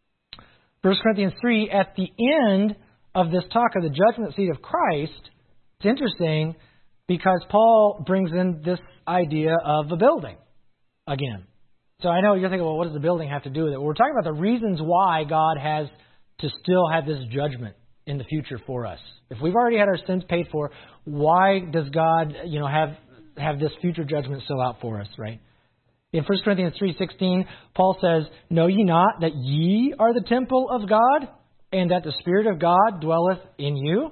1 Corinthians 3, at the end of this talk of the judgment seat of Christ, it's interesting because Paul brings in this idea of a building again. So I know you're thinking, well, what does the building have to do with it? Well, we're talking about the reasons why God has to still have this judgment in the future for us. If we've already had our sins paid for, why does God, have this future judgment still out for us, right? In 1 Corinthians 3:16, Paul says, know ye not that ye are the temple of God, and that the Spirit of God dwelleth in you?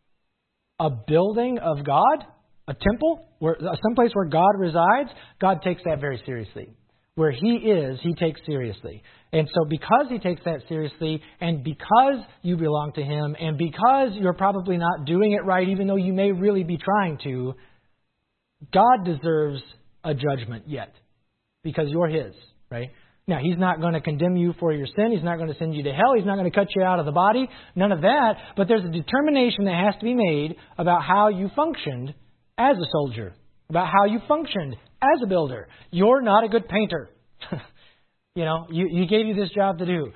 A building of God, a temple, someplace where God resides, God takes that very seriously. Where He is, He takes seriously. And so because He takes that seriously, and because you belong to Him, and because you're probably not doing it right, even though you may really be trying to, God deserves a judgment yet. Because you're His, right? Now, He's not going to condemn you for your sin. He's not going to send you to hell. He's not going to cut you out of the body. None of that. But there's a determination that has to be made about how you functioned as a soldier, about how you functioned as a builder. You're not a good painter. He gave you this job to do.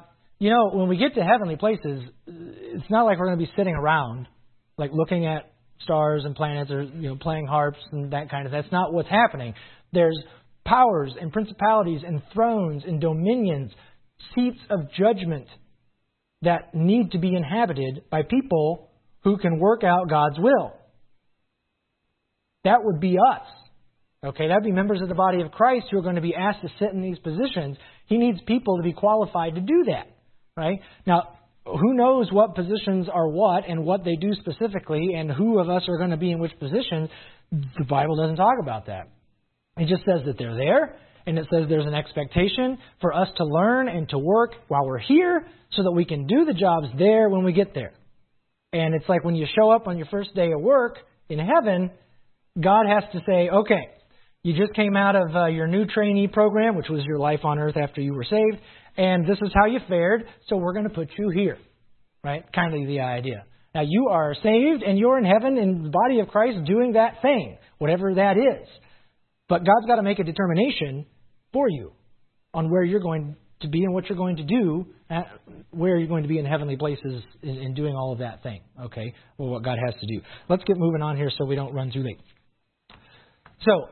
When we get to heavenly places, it's not like we're going to be sitting around, like looking at stars and planets or playing harps and that kind of. That's not what's happening. There's powers and principalities and thrones and dominions, seats of judgment that need to be inhabited by people who can work out God's will. That would be us. Okay, that would be members of the body of Christ who are going to be asked to sit in these positions. He needs people to be qualified to do that. Right? Now, who knows what positions are what and what they do specifically and who of us are going to be in which position? The Bible doesn't talk about that. It just says that they're there, and it says there's an expectation for us to learn and to work while we're here so that we can do the jobs there when we get there. And it's like when you show up on your first day of work in heaven, God has to say, okay, you just came out of your new trainee program, which was your life on earth after you were saved, and this is how you fared, so we're going to put you here. Right? Kind of the idea. Now, you are saved, and you're in heaven in the body of Christ doing that thing, whatever that is. But God's got to make a determination for you on where you're going to be and what you're going to do, where you're going to be in heavenly places in doing all of that thing. Okay? Well, what God has to do. Let's get moving on here so we don't run too late. So,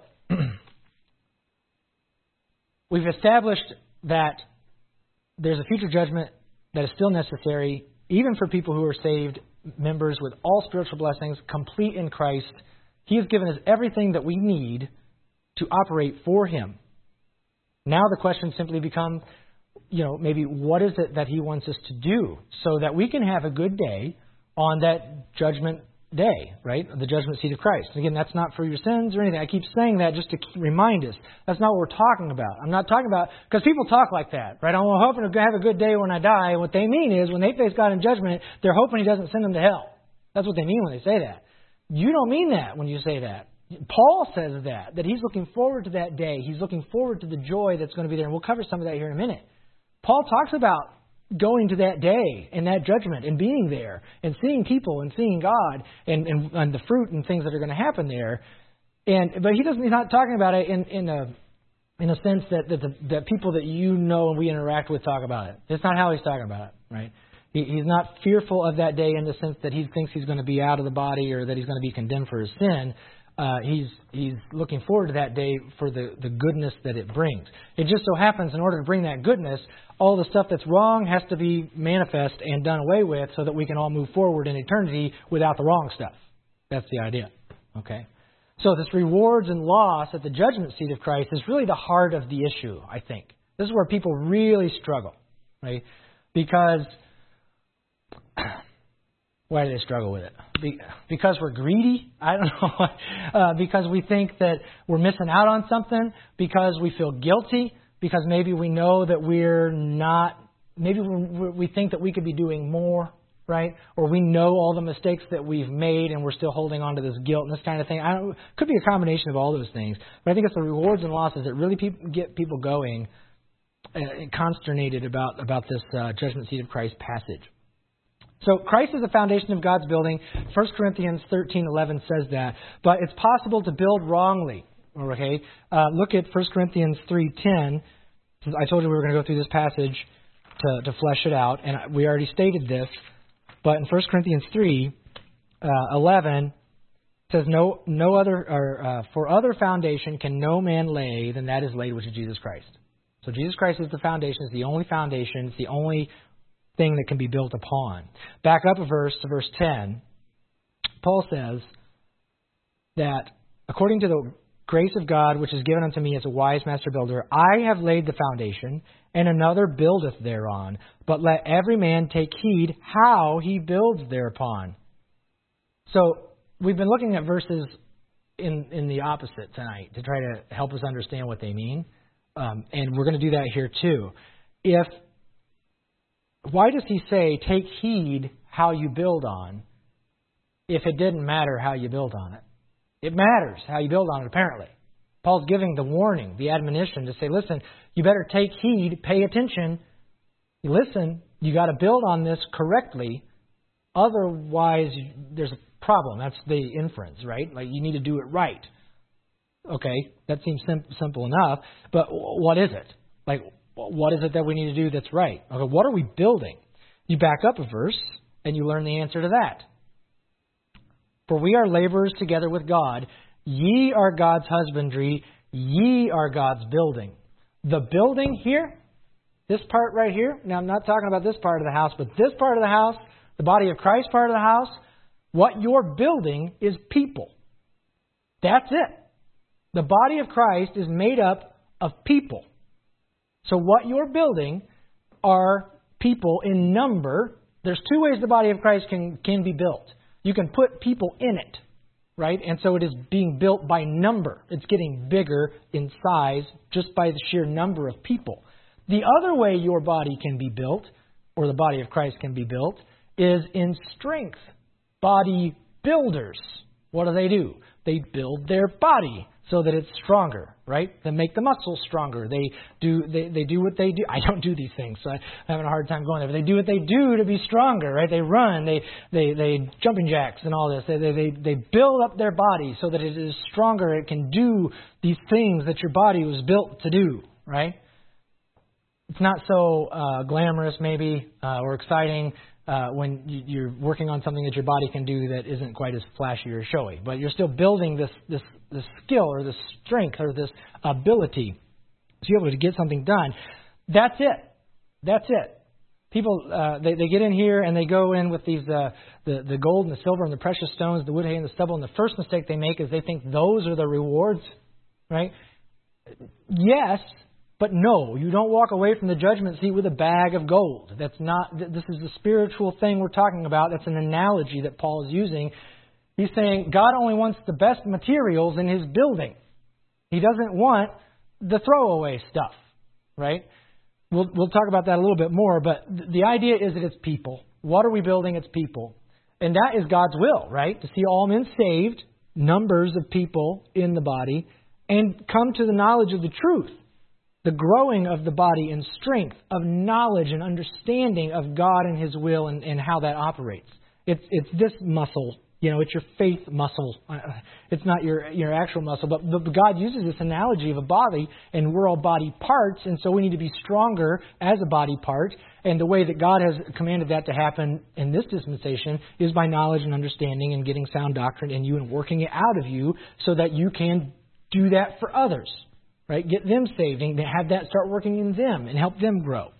we've established that there's a future judgment that is still necessary, even for people who are saved, members with all spiritual blessings, complete in Christ. He has given us everything that we need to operate for Him. Now the question simply becomes, maybe what is it that He wants us to do so that we can have a good day on that judgment day, right? The judgment seat of Christ. Again, that's not for your sins or anything. I keep saying that just to remind us. That's not what we're talking about. I'm not talking about, because people talk like that, right? I'm hoping to have a good day when I die. What they mean is when they face God in judgment, they're hoping He doesn't send them to hell. That's what they mean when they say that. You don't mean that when you say that. Paul says that he's looking forward to that day. He's looking forward to the joy that's going to be there. And we'll cover some of that here in a minute. Paul talks about going to that day and that judgment and being there and seeing people and seeing God and the fruit and things that are going to happen there. But he's not talking about it in a sense that people that and we interact with talk about it. It's not how he's talking about it, right? He's not fearful of that day in the sense that he thinks he's going to be out of the body or that he's going to be condemned for his sin. He's looking forward to that day for the goodness that it brings. It just so happens in order to bring that goodness, all the stuff that's wrong has to be manifest and done away with so that we can all move forward in eternity without the wrong stuff. That's the idea. Okay? So this rewards and loss at the judgment seat of Christ is really the heart of the issue, I think. This is where people really struggle, right? Because why do they struggle with it? Because we're greedy? I don't know. Because we think that we're missing out on something? Because we feel guilty? Because maybe we know that we're not, maybe we think that we could be doing more, right? Or we know all the mistakes that we've made and we're still holding on to this guilt and this kind of thing. It could be a combination of all those things. But I think it's the rewards and losses that really get people going and consternated about this judgment seat of Christ passage. So Christ is the foundation of God's building. 1 Corinthians 13:11 says that. But it's possible to build wrongly. Okay, look at 1 Corinthians 3:10. I told you we were going to go through this passage to flesh it out, and we already stated this. But in 1 Corinthians 3:11 says, "No other or for other foundation can no man lay than that is laid, which is Jesus Christ." So Jesus Christ is the foundation. It's the only foundation. It's the only thing that can be built upon. Back up a verse to verse 10. Paul says that according to the grace of God, which is given unto me as a wise master builder, I have laid the foundation, and another buildeth thereon. But let every man take heed how he builds thereupon. So we've been looking at verses in the opposite tonight to try to help us understand what they mean. And we're going to do that here too. Why does he say, take heed how you build on, if it didn't matter how you build on it? It matters how you build on it, apparently. Paul's giving the warning, the admonition to say, listen, you better take heed, pay attention. Listen, you got to build on this correctly. Otherwise, there's a problem. That's the inference, right? Like, you need to do it right. Okay, that seems simple enough. But what is it? Like, what is it that we need to do that's right? Okay, what are we building? You back up a verse, and you learn the answer to that. For we are laborers together with God. Ye are God's husbandry. Ye are God's building. The building here, this part right here. Now, I'm not talking about this part of the house, but this part of the house, the body of Christ part of the house, what you're building is people. That's it. The body of Christ is made up of people. So what you're building are people in number. There's two ways the body of Christ can be built. You can put people in it, right? And so it is being built by number. It's getting bigger in size just by the sheer number of people. The other way your body can be built, or the body of Christ can be built, is in strength. Body builders. What do? They build their body so that it's stronger, right? They make the muscles stronger. They do what they do. I don't do these things, so I'm having a hard time going there. But they do what they do to be stronger, right? They run, they jumping jacks and all this. They build up their body so that it is stronger. It can do these things that your body was built to do, right? It's not so glamorous, maybe, or exciting when you're working on something that your body can do that isn't quite as flashy or showy. But you're still building this skill or this strength or this ability to be able to get something done. That's it. People, they get in here and they go in with these the gold and the silver and the precious stones, the wood, hay, and the stubble. And the first mistake they make is they think those are the rewards, right? Yes. But no, you don't walk away from the judgment seat with a bag of gold. That's not. This is the spiritual thing we're talking about. That's an analogy that Paul is using. He's saying God only wants the best materials in His building. He doesn't want the throwaway stuff, right? We'll talk about that a little bit more. But the idea is that it's people. What are we building? It's people, and that is God's will, right? To see all men saved, numbers of people in the body, and come to the knowledge of the truth. The growing of the body in strength, of knowledge and understanding of God and His will and how that operates. It's this muscle, it's your faith muscle. It's not your actual muscle, but God uses this analogy of a body, and we're all body parts, and so we need to be stronger as a body part. And the way that God has commanded that to happen in this dispensation is by knowledge and understanding and getting sound doctrine in you and working it out of you so that you can do that for others. Right? Get them saved and have that start working in them and help them grow.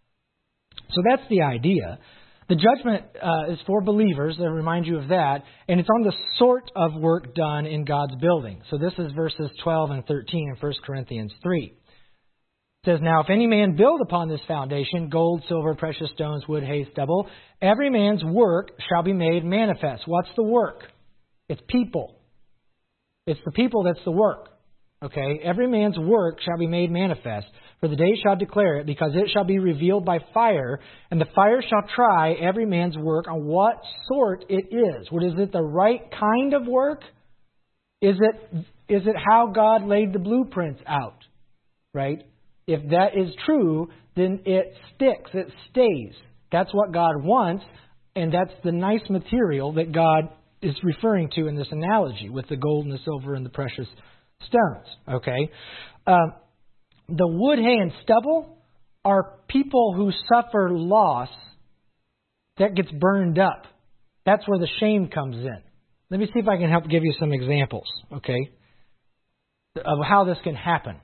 So that's the idea. The judgment is for believers. I remind you of that. And it's on the sort of work done in God's building. So this is verses 12 and 13 in 1 Corinthians 3. It says, Now if any man build upon this foundation, gold, silver, precious stones, wood, hay, stubble, every man's work shall be made manifest. What's the work? It's people. It's the people that's the work. Okay, every man's work shall be made manifest, for the day shall declare it, because it shall be revealed by fire, and the fire shall try every man's work on what sort it is. What is it, the right kind of work? Is it how God laid the blueprints out? Right? If that is true, then it sticks, it stays. That's what God wants, and that's the nice material that God is referring to in this analogy with the gold and the silver and the precious stones, okay? The wood, hay, and stubble are people who suffer loss that gets burned up. That's where the shame comes in. Let me see if I can help give you some examples, okay, of how this can happen.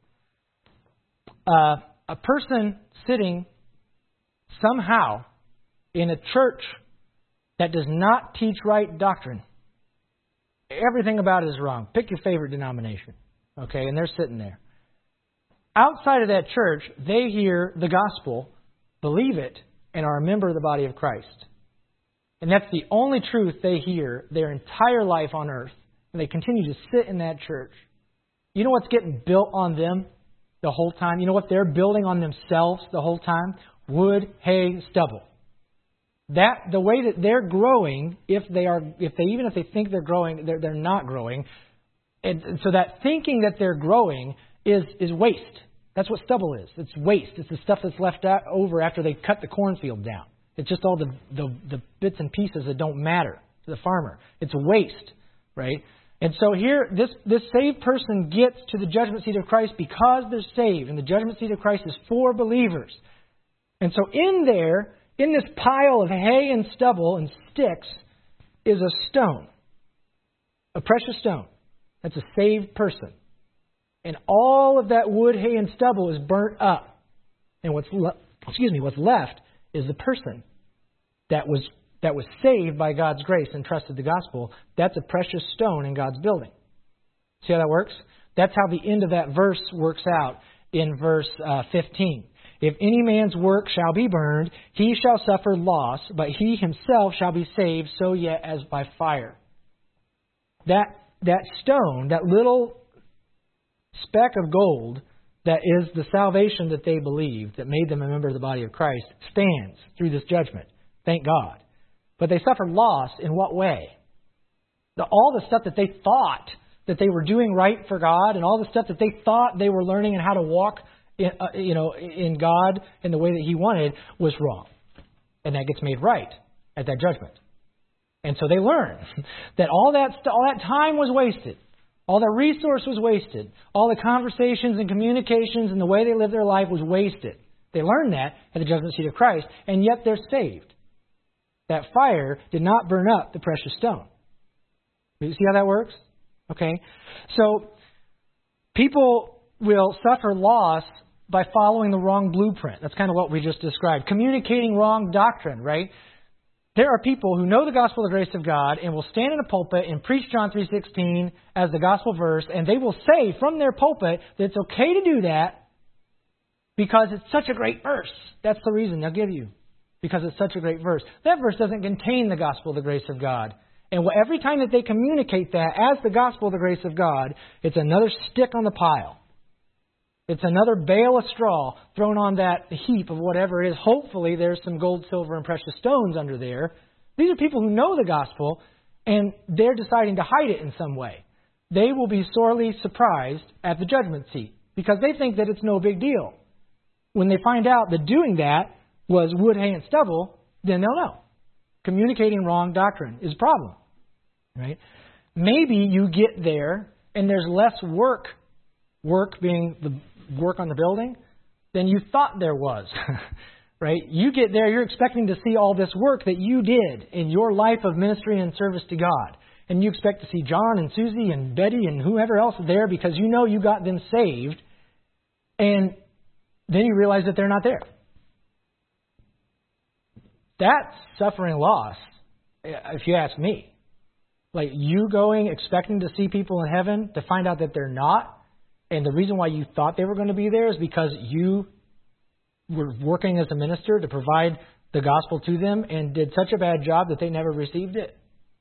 A person sitting somehow in a church that does not teach right doctrine. Everything about it is wrong. Pick your favorite denomination. Okay, and they're sitting there. Outside of that church, they hear the gospel, believe it, and are a member of the body of Christ. And that's the only truth they hear their entire life on earth. And they continue to sit in that church. You know what's getting built on them the whole time? You know what they're building on themselves the whole time? Wood, hay, stubble. That the way that they're growing, if they think they're growing, they're not growing. And so that thinking that they're growing is waste. That's what stubble is. It's waste. It's the stuff that's left over after they cut the cornfield down. It's just all the bits and pieces that don't matter to the farmer. It's waste, right? And so here, this saved person gets to the judgment seat of Christ because they're saved, and the judgment seat of Christ is for believers. And so in there, in this pile of hay and stubble and sticks, is a stone. A precious stone. That's a saved person. And all of that wood, hay, and stubble is burnt up. And what's left is the person that was saved by God's grace and trusted the gospel. That's a precious stone in God's building. See how that works? That's how the end of that verse works out in verse 15. If any man's work shall be burned, he shall suffer loss, but he himself shall be saved, so yet as by fire. That stone, that little speck of gold that is the salvation that they believed, that made them a member of the body of Christ, stands through this judgment. Thank God. But they suffered loss in what way? All the stuff that they thought that they were doing right for God, and all the stuff that they thought they were learning and how to walk in God in the way that He wanted, was wrong. And that gets made right at that judgment. And so they learn that all that time was wasted. All that resource was wasted. All the conversations and communications and the way they lived their life was wasted. They learned that at the judgment seat of Christ, and yet they're saved. That fire did not burn up the precious stone. You see how that works? Okay. So people will suffer loss by following the wrong blueprint. That's kind of what we just described. Communicating wrong doctrine, right? There are people who know the gospel of the grace of God and will stand in a pulpit and preach John 3:16 as the gospel verse, and they will say from their pulpit that it's okay to do that because it's such a great verse. That's the reason they'll give you. Because it's such a great verse. That verse doesn't contain the gospel of the grace of God. And every time that they communicate that as the gospel of the grace of God, it's another stick on the pile. It's another bale of straw thrown on that heap of whatever it is. Hopefully there's some gold, silver, and precious stones under there. These are people who know the gospel, and they're deciding to hide it in some way. They will be sorely surprised at the judgment seat because they think that it's no big deal. When they find out that doing that was wood, hay, and stubble, then they'll know. Communicating wrong doctrine is a problem. Right? Maybe you get there and there's less work being the work on the building, than you thought there was. Right? You get there, you're expecting to see all this work that you did in your life of ministry and service to God. And you expect to see John and Susie and Betty and whoever else there because you know you got them saved. And then you realize that they're not there. That's suffering loss, if you ask me. Like you going expecting to see people in heaven to find out that they're not. And the reason why you thought they were going to be there is because you were working as a minister to provide the gospel to them and did such a bad job that they never received it.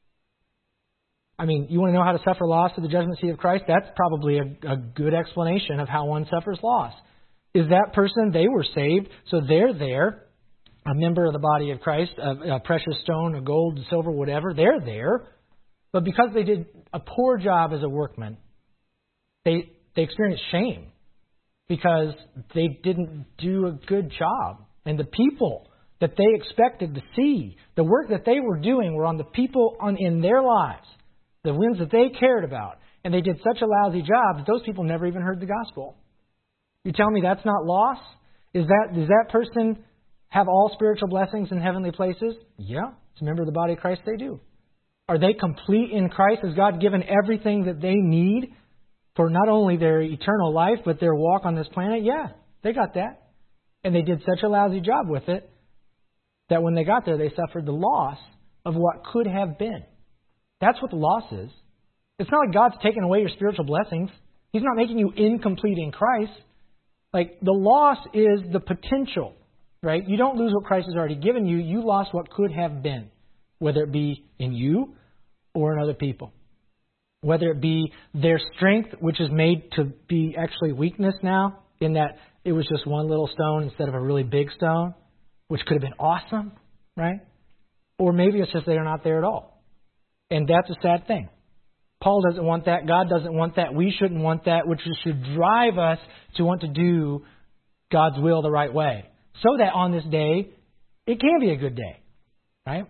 I mean, you want to know how to suffer loss at the judgment seat of Christ? That's probably a good explanation of how one suffers loss. Is that person, they were saved, so they're there, a member of the body of Christ, a precious stone, a gold, silver, whatever, they're there. But because they did a poor job as a workman, they experienced shame because they didn't do a good job. And the people that they expected to see, the work that they were doing were on the people in their lives, the ones that they cared about. And they did such a lousy job that those people never even heard the gospel. You tell me that's not loss? Does that person have all spiritual blessings in heavenly places? Yeah. As a member of the body of Christ, they do. Are they complete in Christ? Has God given everything that they need for not only their eternal life, but their walk on this planet? Yeah, they got that. And they did such a lousy job with it that when they got there, they suffered the loss of what could have been. That's what the loss is. It's not like God's taking away your spiritual blessings. He's not making you incomplete in Christ. Like, the loss is the potential, right? You don't lose what Christ has already given you. You lost what could have been, whether it be in you or in other people. Whether it be their strength, which is made to be actually weakness now, in that it was just one little stone instead of a really big stone, which could have been awesome, right? Or maybe it's just they're not there at all. And that's a sad thing. Paul doesn't want that. God doesn't want that. We shouldn't want that, which should drive us to want to do God's will the right way. So that on this day, it can be a good day, right?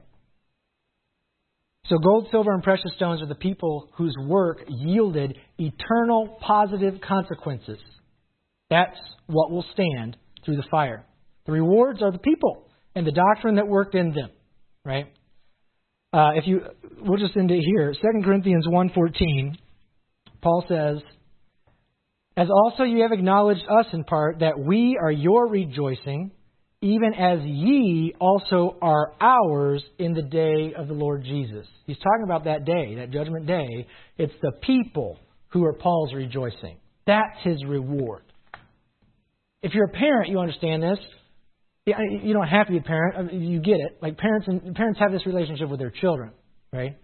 So gold, silver, and precious stones are the people whose work yielded eternal positive consequences. That's what will stand through the fire. The rewards are the people and the doctrine that worked in them, right? We'll just end it here. 2 Corinthians 1:14, Paul says, "As also you have acknowledged us in part, that we are your rejoicing, even as ye also are ours in the day of the Lord Jesus." He's talking about that day, that judgment day. It's the people who are Paul's rejoicing. That's his reward. If you're a parent, you understand this. You don't have to be a parent. I mean, you get it. Like parents have this relationship with their children, right?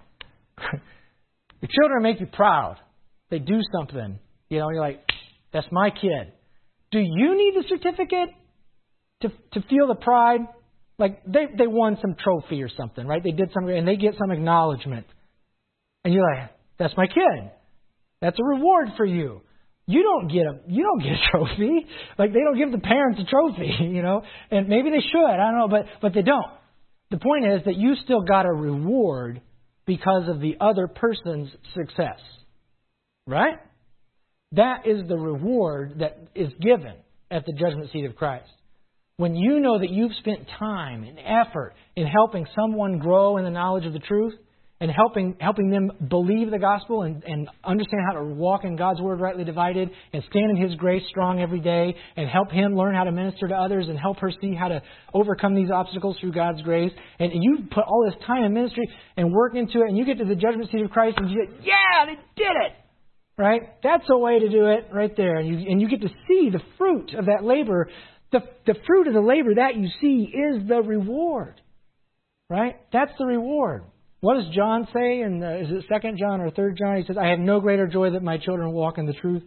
Your children make you proud. They do something. You're like, that's my kid. Do you need the certificate to feel the pride? Like they won some trophy or something, right? They did something and they get some acknowledgement. And you're like, that's my kid. That's a reward for you. You don't get a trophy. Like they don't give the parents a trophy, and maybe they should. I don't know, but they don't. The point is that you still got a reward because of the other person's success, right? That is the reward that is given at the judgment seat of Christ. When you know that you've spent time and effort in helping someone grow in the knowledge of the truth, and helping them believe the gospel and understand how to walk in God's word rightly divided and stand in His grace strong every day and help him learn how to minister to others and help her see how to overcome these obstacles through God's grace. And you put all this time in ministry and work into it, and you get to the judgment seat of Christ and you get, yeah, they did it! Right? That's a way to do it right there. And you get to see the fruit of that labor. The fruit of the labor that you see is the reward. Right? That's the reward. What does John say? Is it 2 John or 3 John? He says, "I have no greater joy that my children walk in the truth."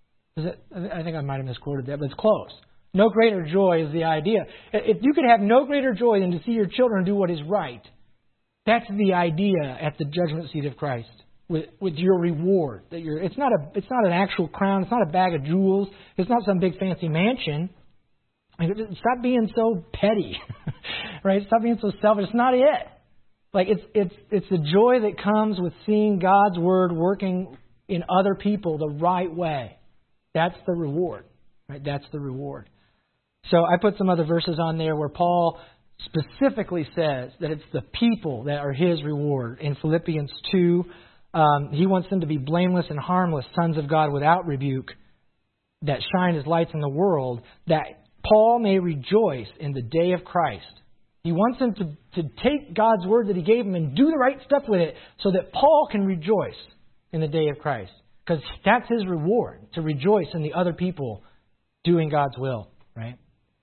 I think I might have misquoted that, but it's close. No greater joy is the idea. If you could have no greater joy than to see your children do what is right, that's the idea at the judgment seat of Christ with your reward. It's not an actual crown. It's not a bag of jewels. It's not some big fancy mansion. Stop being so petty, right? Stop being so selfish. It's not it. Like it's the joy that comes with seeing God's word working in other people the right way. That's the reward, right? That's the reward. So I put some other verses on there where Paul specifically says that it's the people that are his reward. In Philippians 2, he wants them to be blameless and harmless, sons of God without rebuke, that shine as lights in the world, that Paul may rejoice in the day of Christ. He wants them to take God's word that He gave him and do the right stuff with it so that Paul can rejoice in the day of Christ. Because that's his reward, to rejoice in the other people doing God's will, right?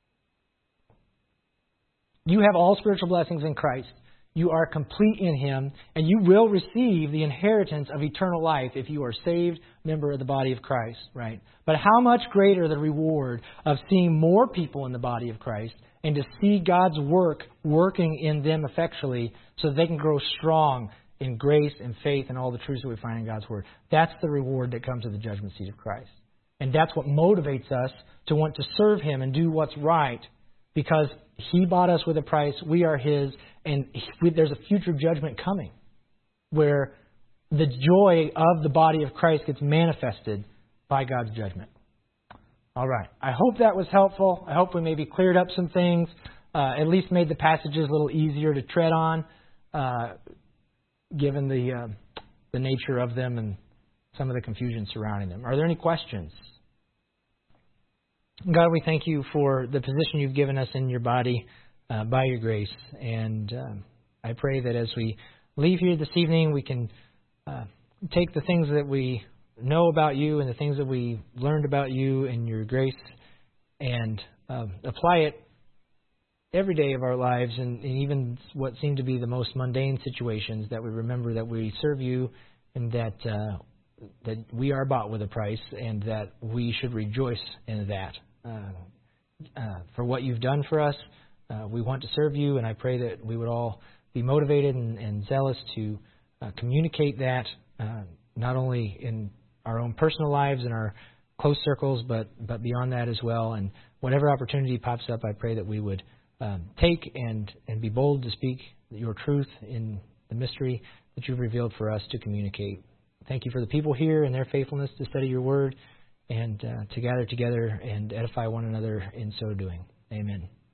You have all spiritual blessings in Christ. You are complete in Him, and you will receive the inheritance of eternal life if you are a saved member of the body of Christ, right? But how much greater the reward of seeing more people in the body of Christ and to see God's work working in them effectually so that they can grow strong in grace and faith and all the truths that we find in God's Word. That's the reward that comes at the judgment seat of Christ. And that's what motivates us to want to serve Him and do what's right, because He bought us with a price. We are His, and there's a future judgment coming where the joy of the body of Christ gets manifested by God's judgment. All right. I hope that was helpful. I hope we maybe cleared up some things, at least made the passages a little easier to tread on, given the nature of them and some of the confusion surrounding them. Are there any questions? God, we thank You for the position You've given us in Your body by Your grace. And I pray that as we leave here this evening, we can take the things that we know about You and the things that we learned about You and Your grace and apply it every day of our lives, and even what seem to be the most mundane situations, that we remember that we serve You and that we are bought with a price, and that we should rejoice in that. For what You've done for us, we want to serve You, and I pray that we would all be motivated and zealous to communicate that, not only in our own personal lives and our close circles, but beyond that as well. And whatever opportunity pops up, I pray that we would take and be bold to speak Your truth in the mystery that You've revealed for us to communicate. Thank You for the people here and their faithfulness to study Your word and to gather together and edify one another in so doing. Amen.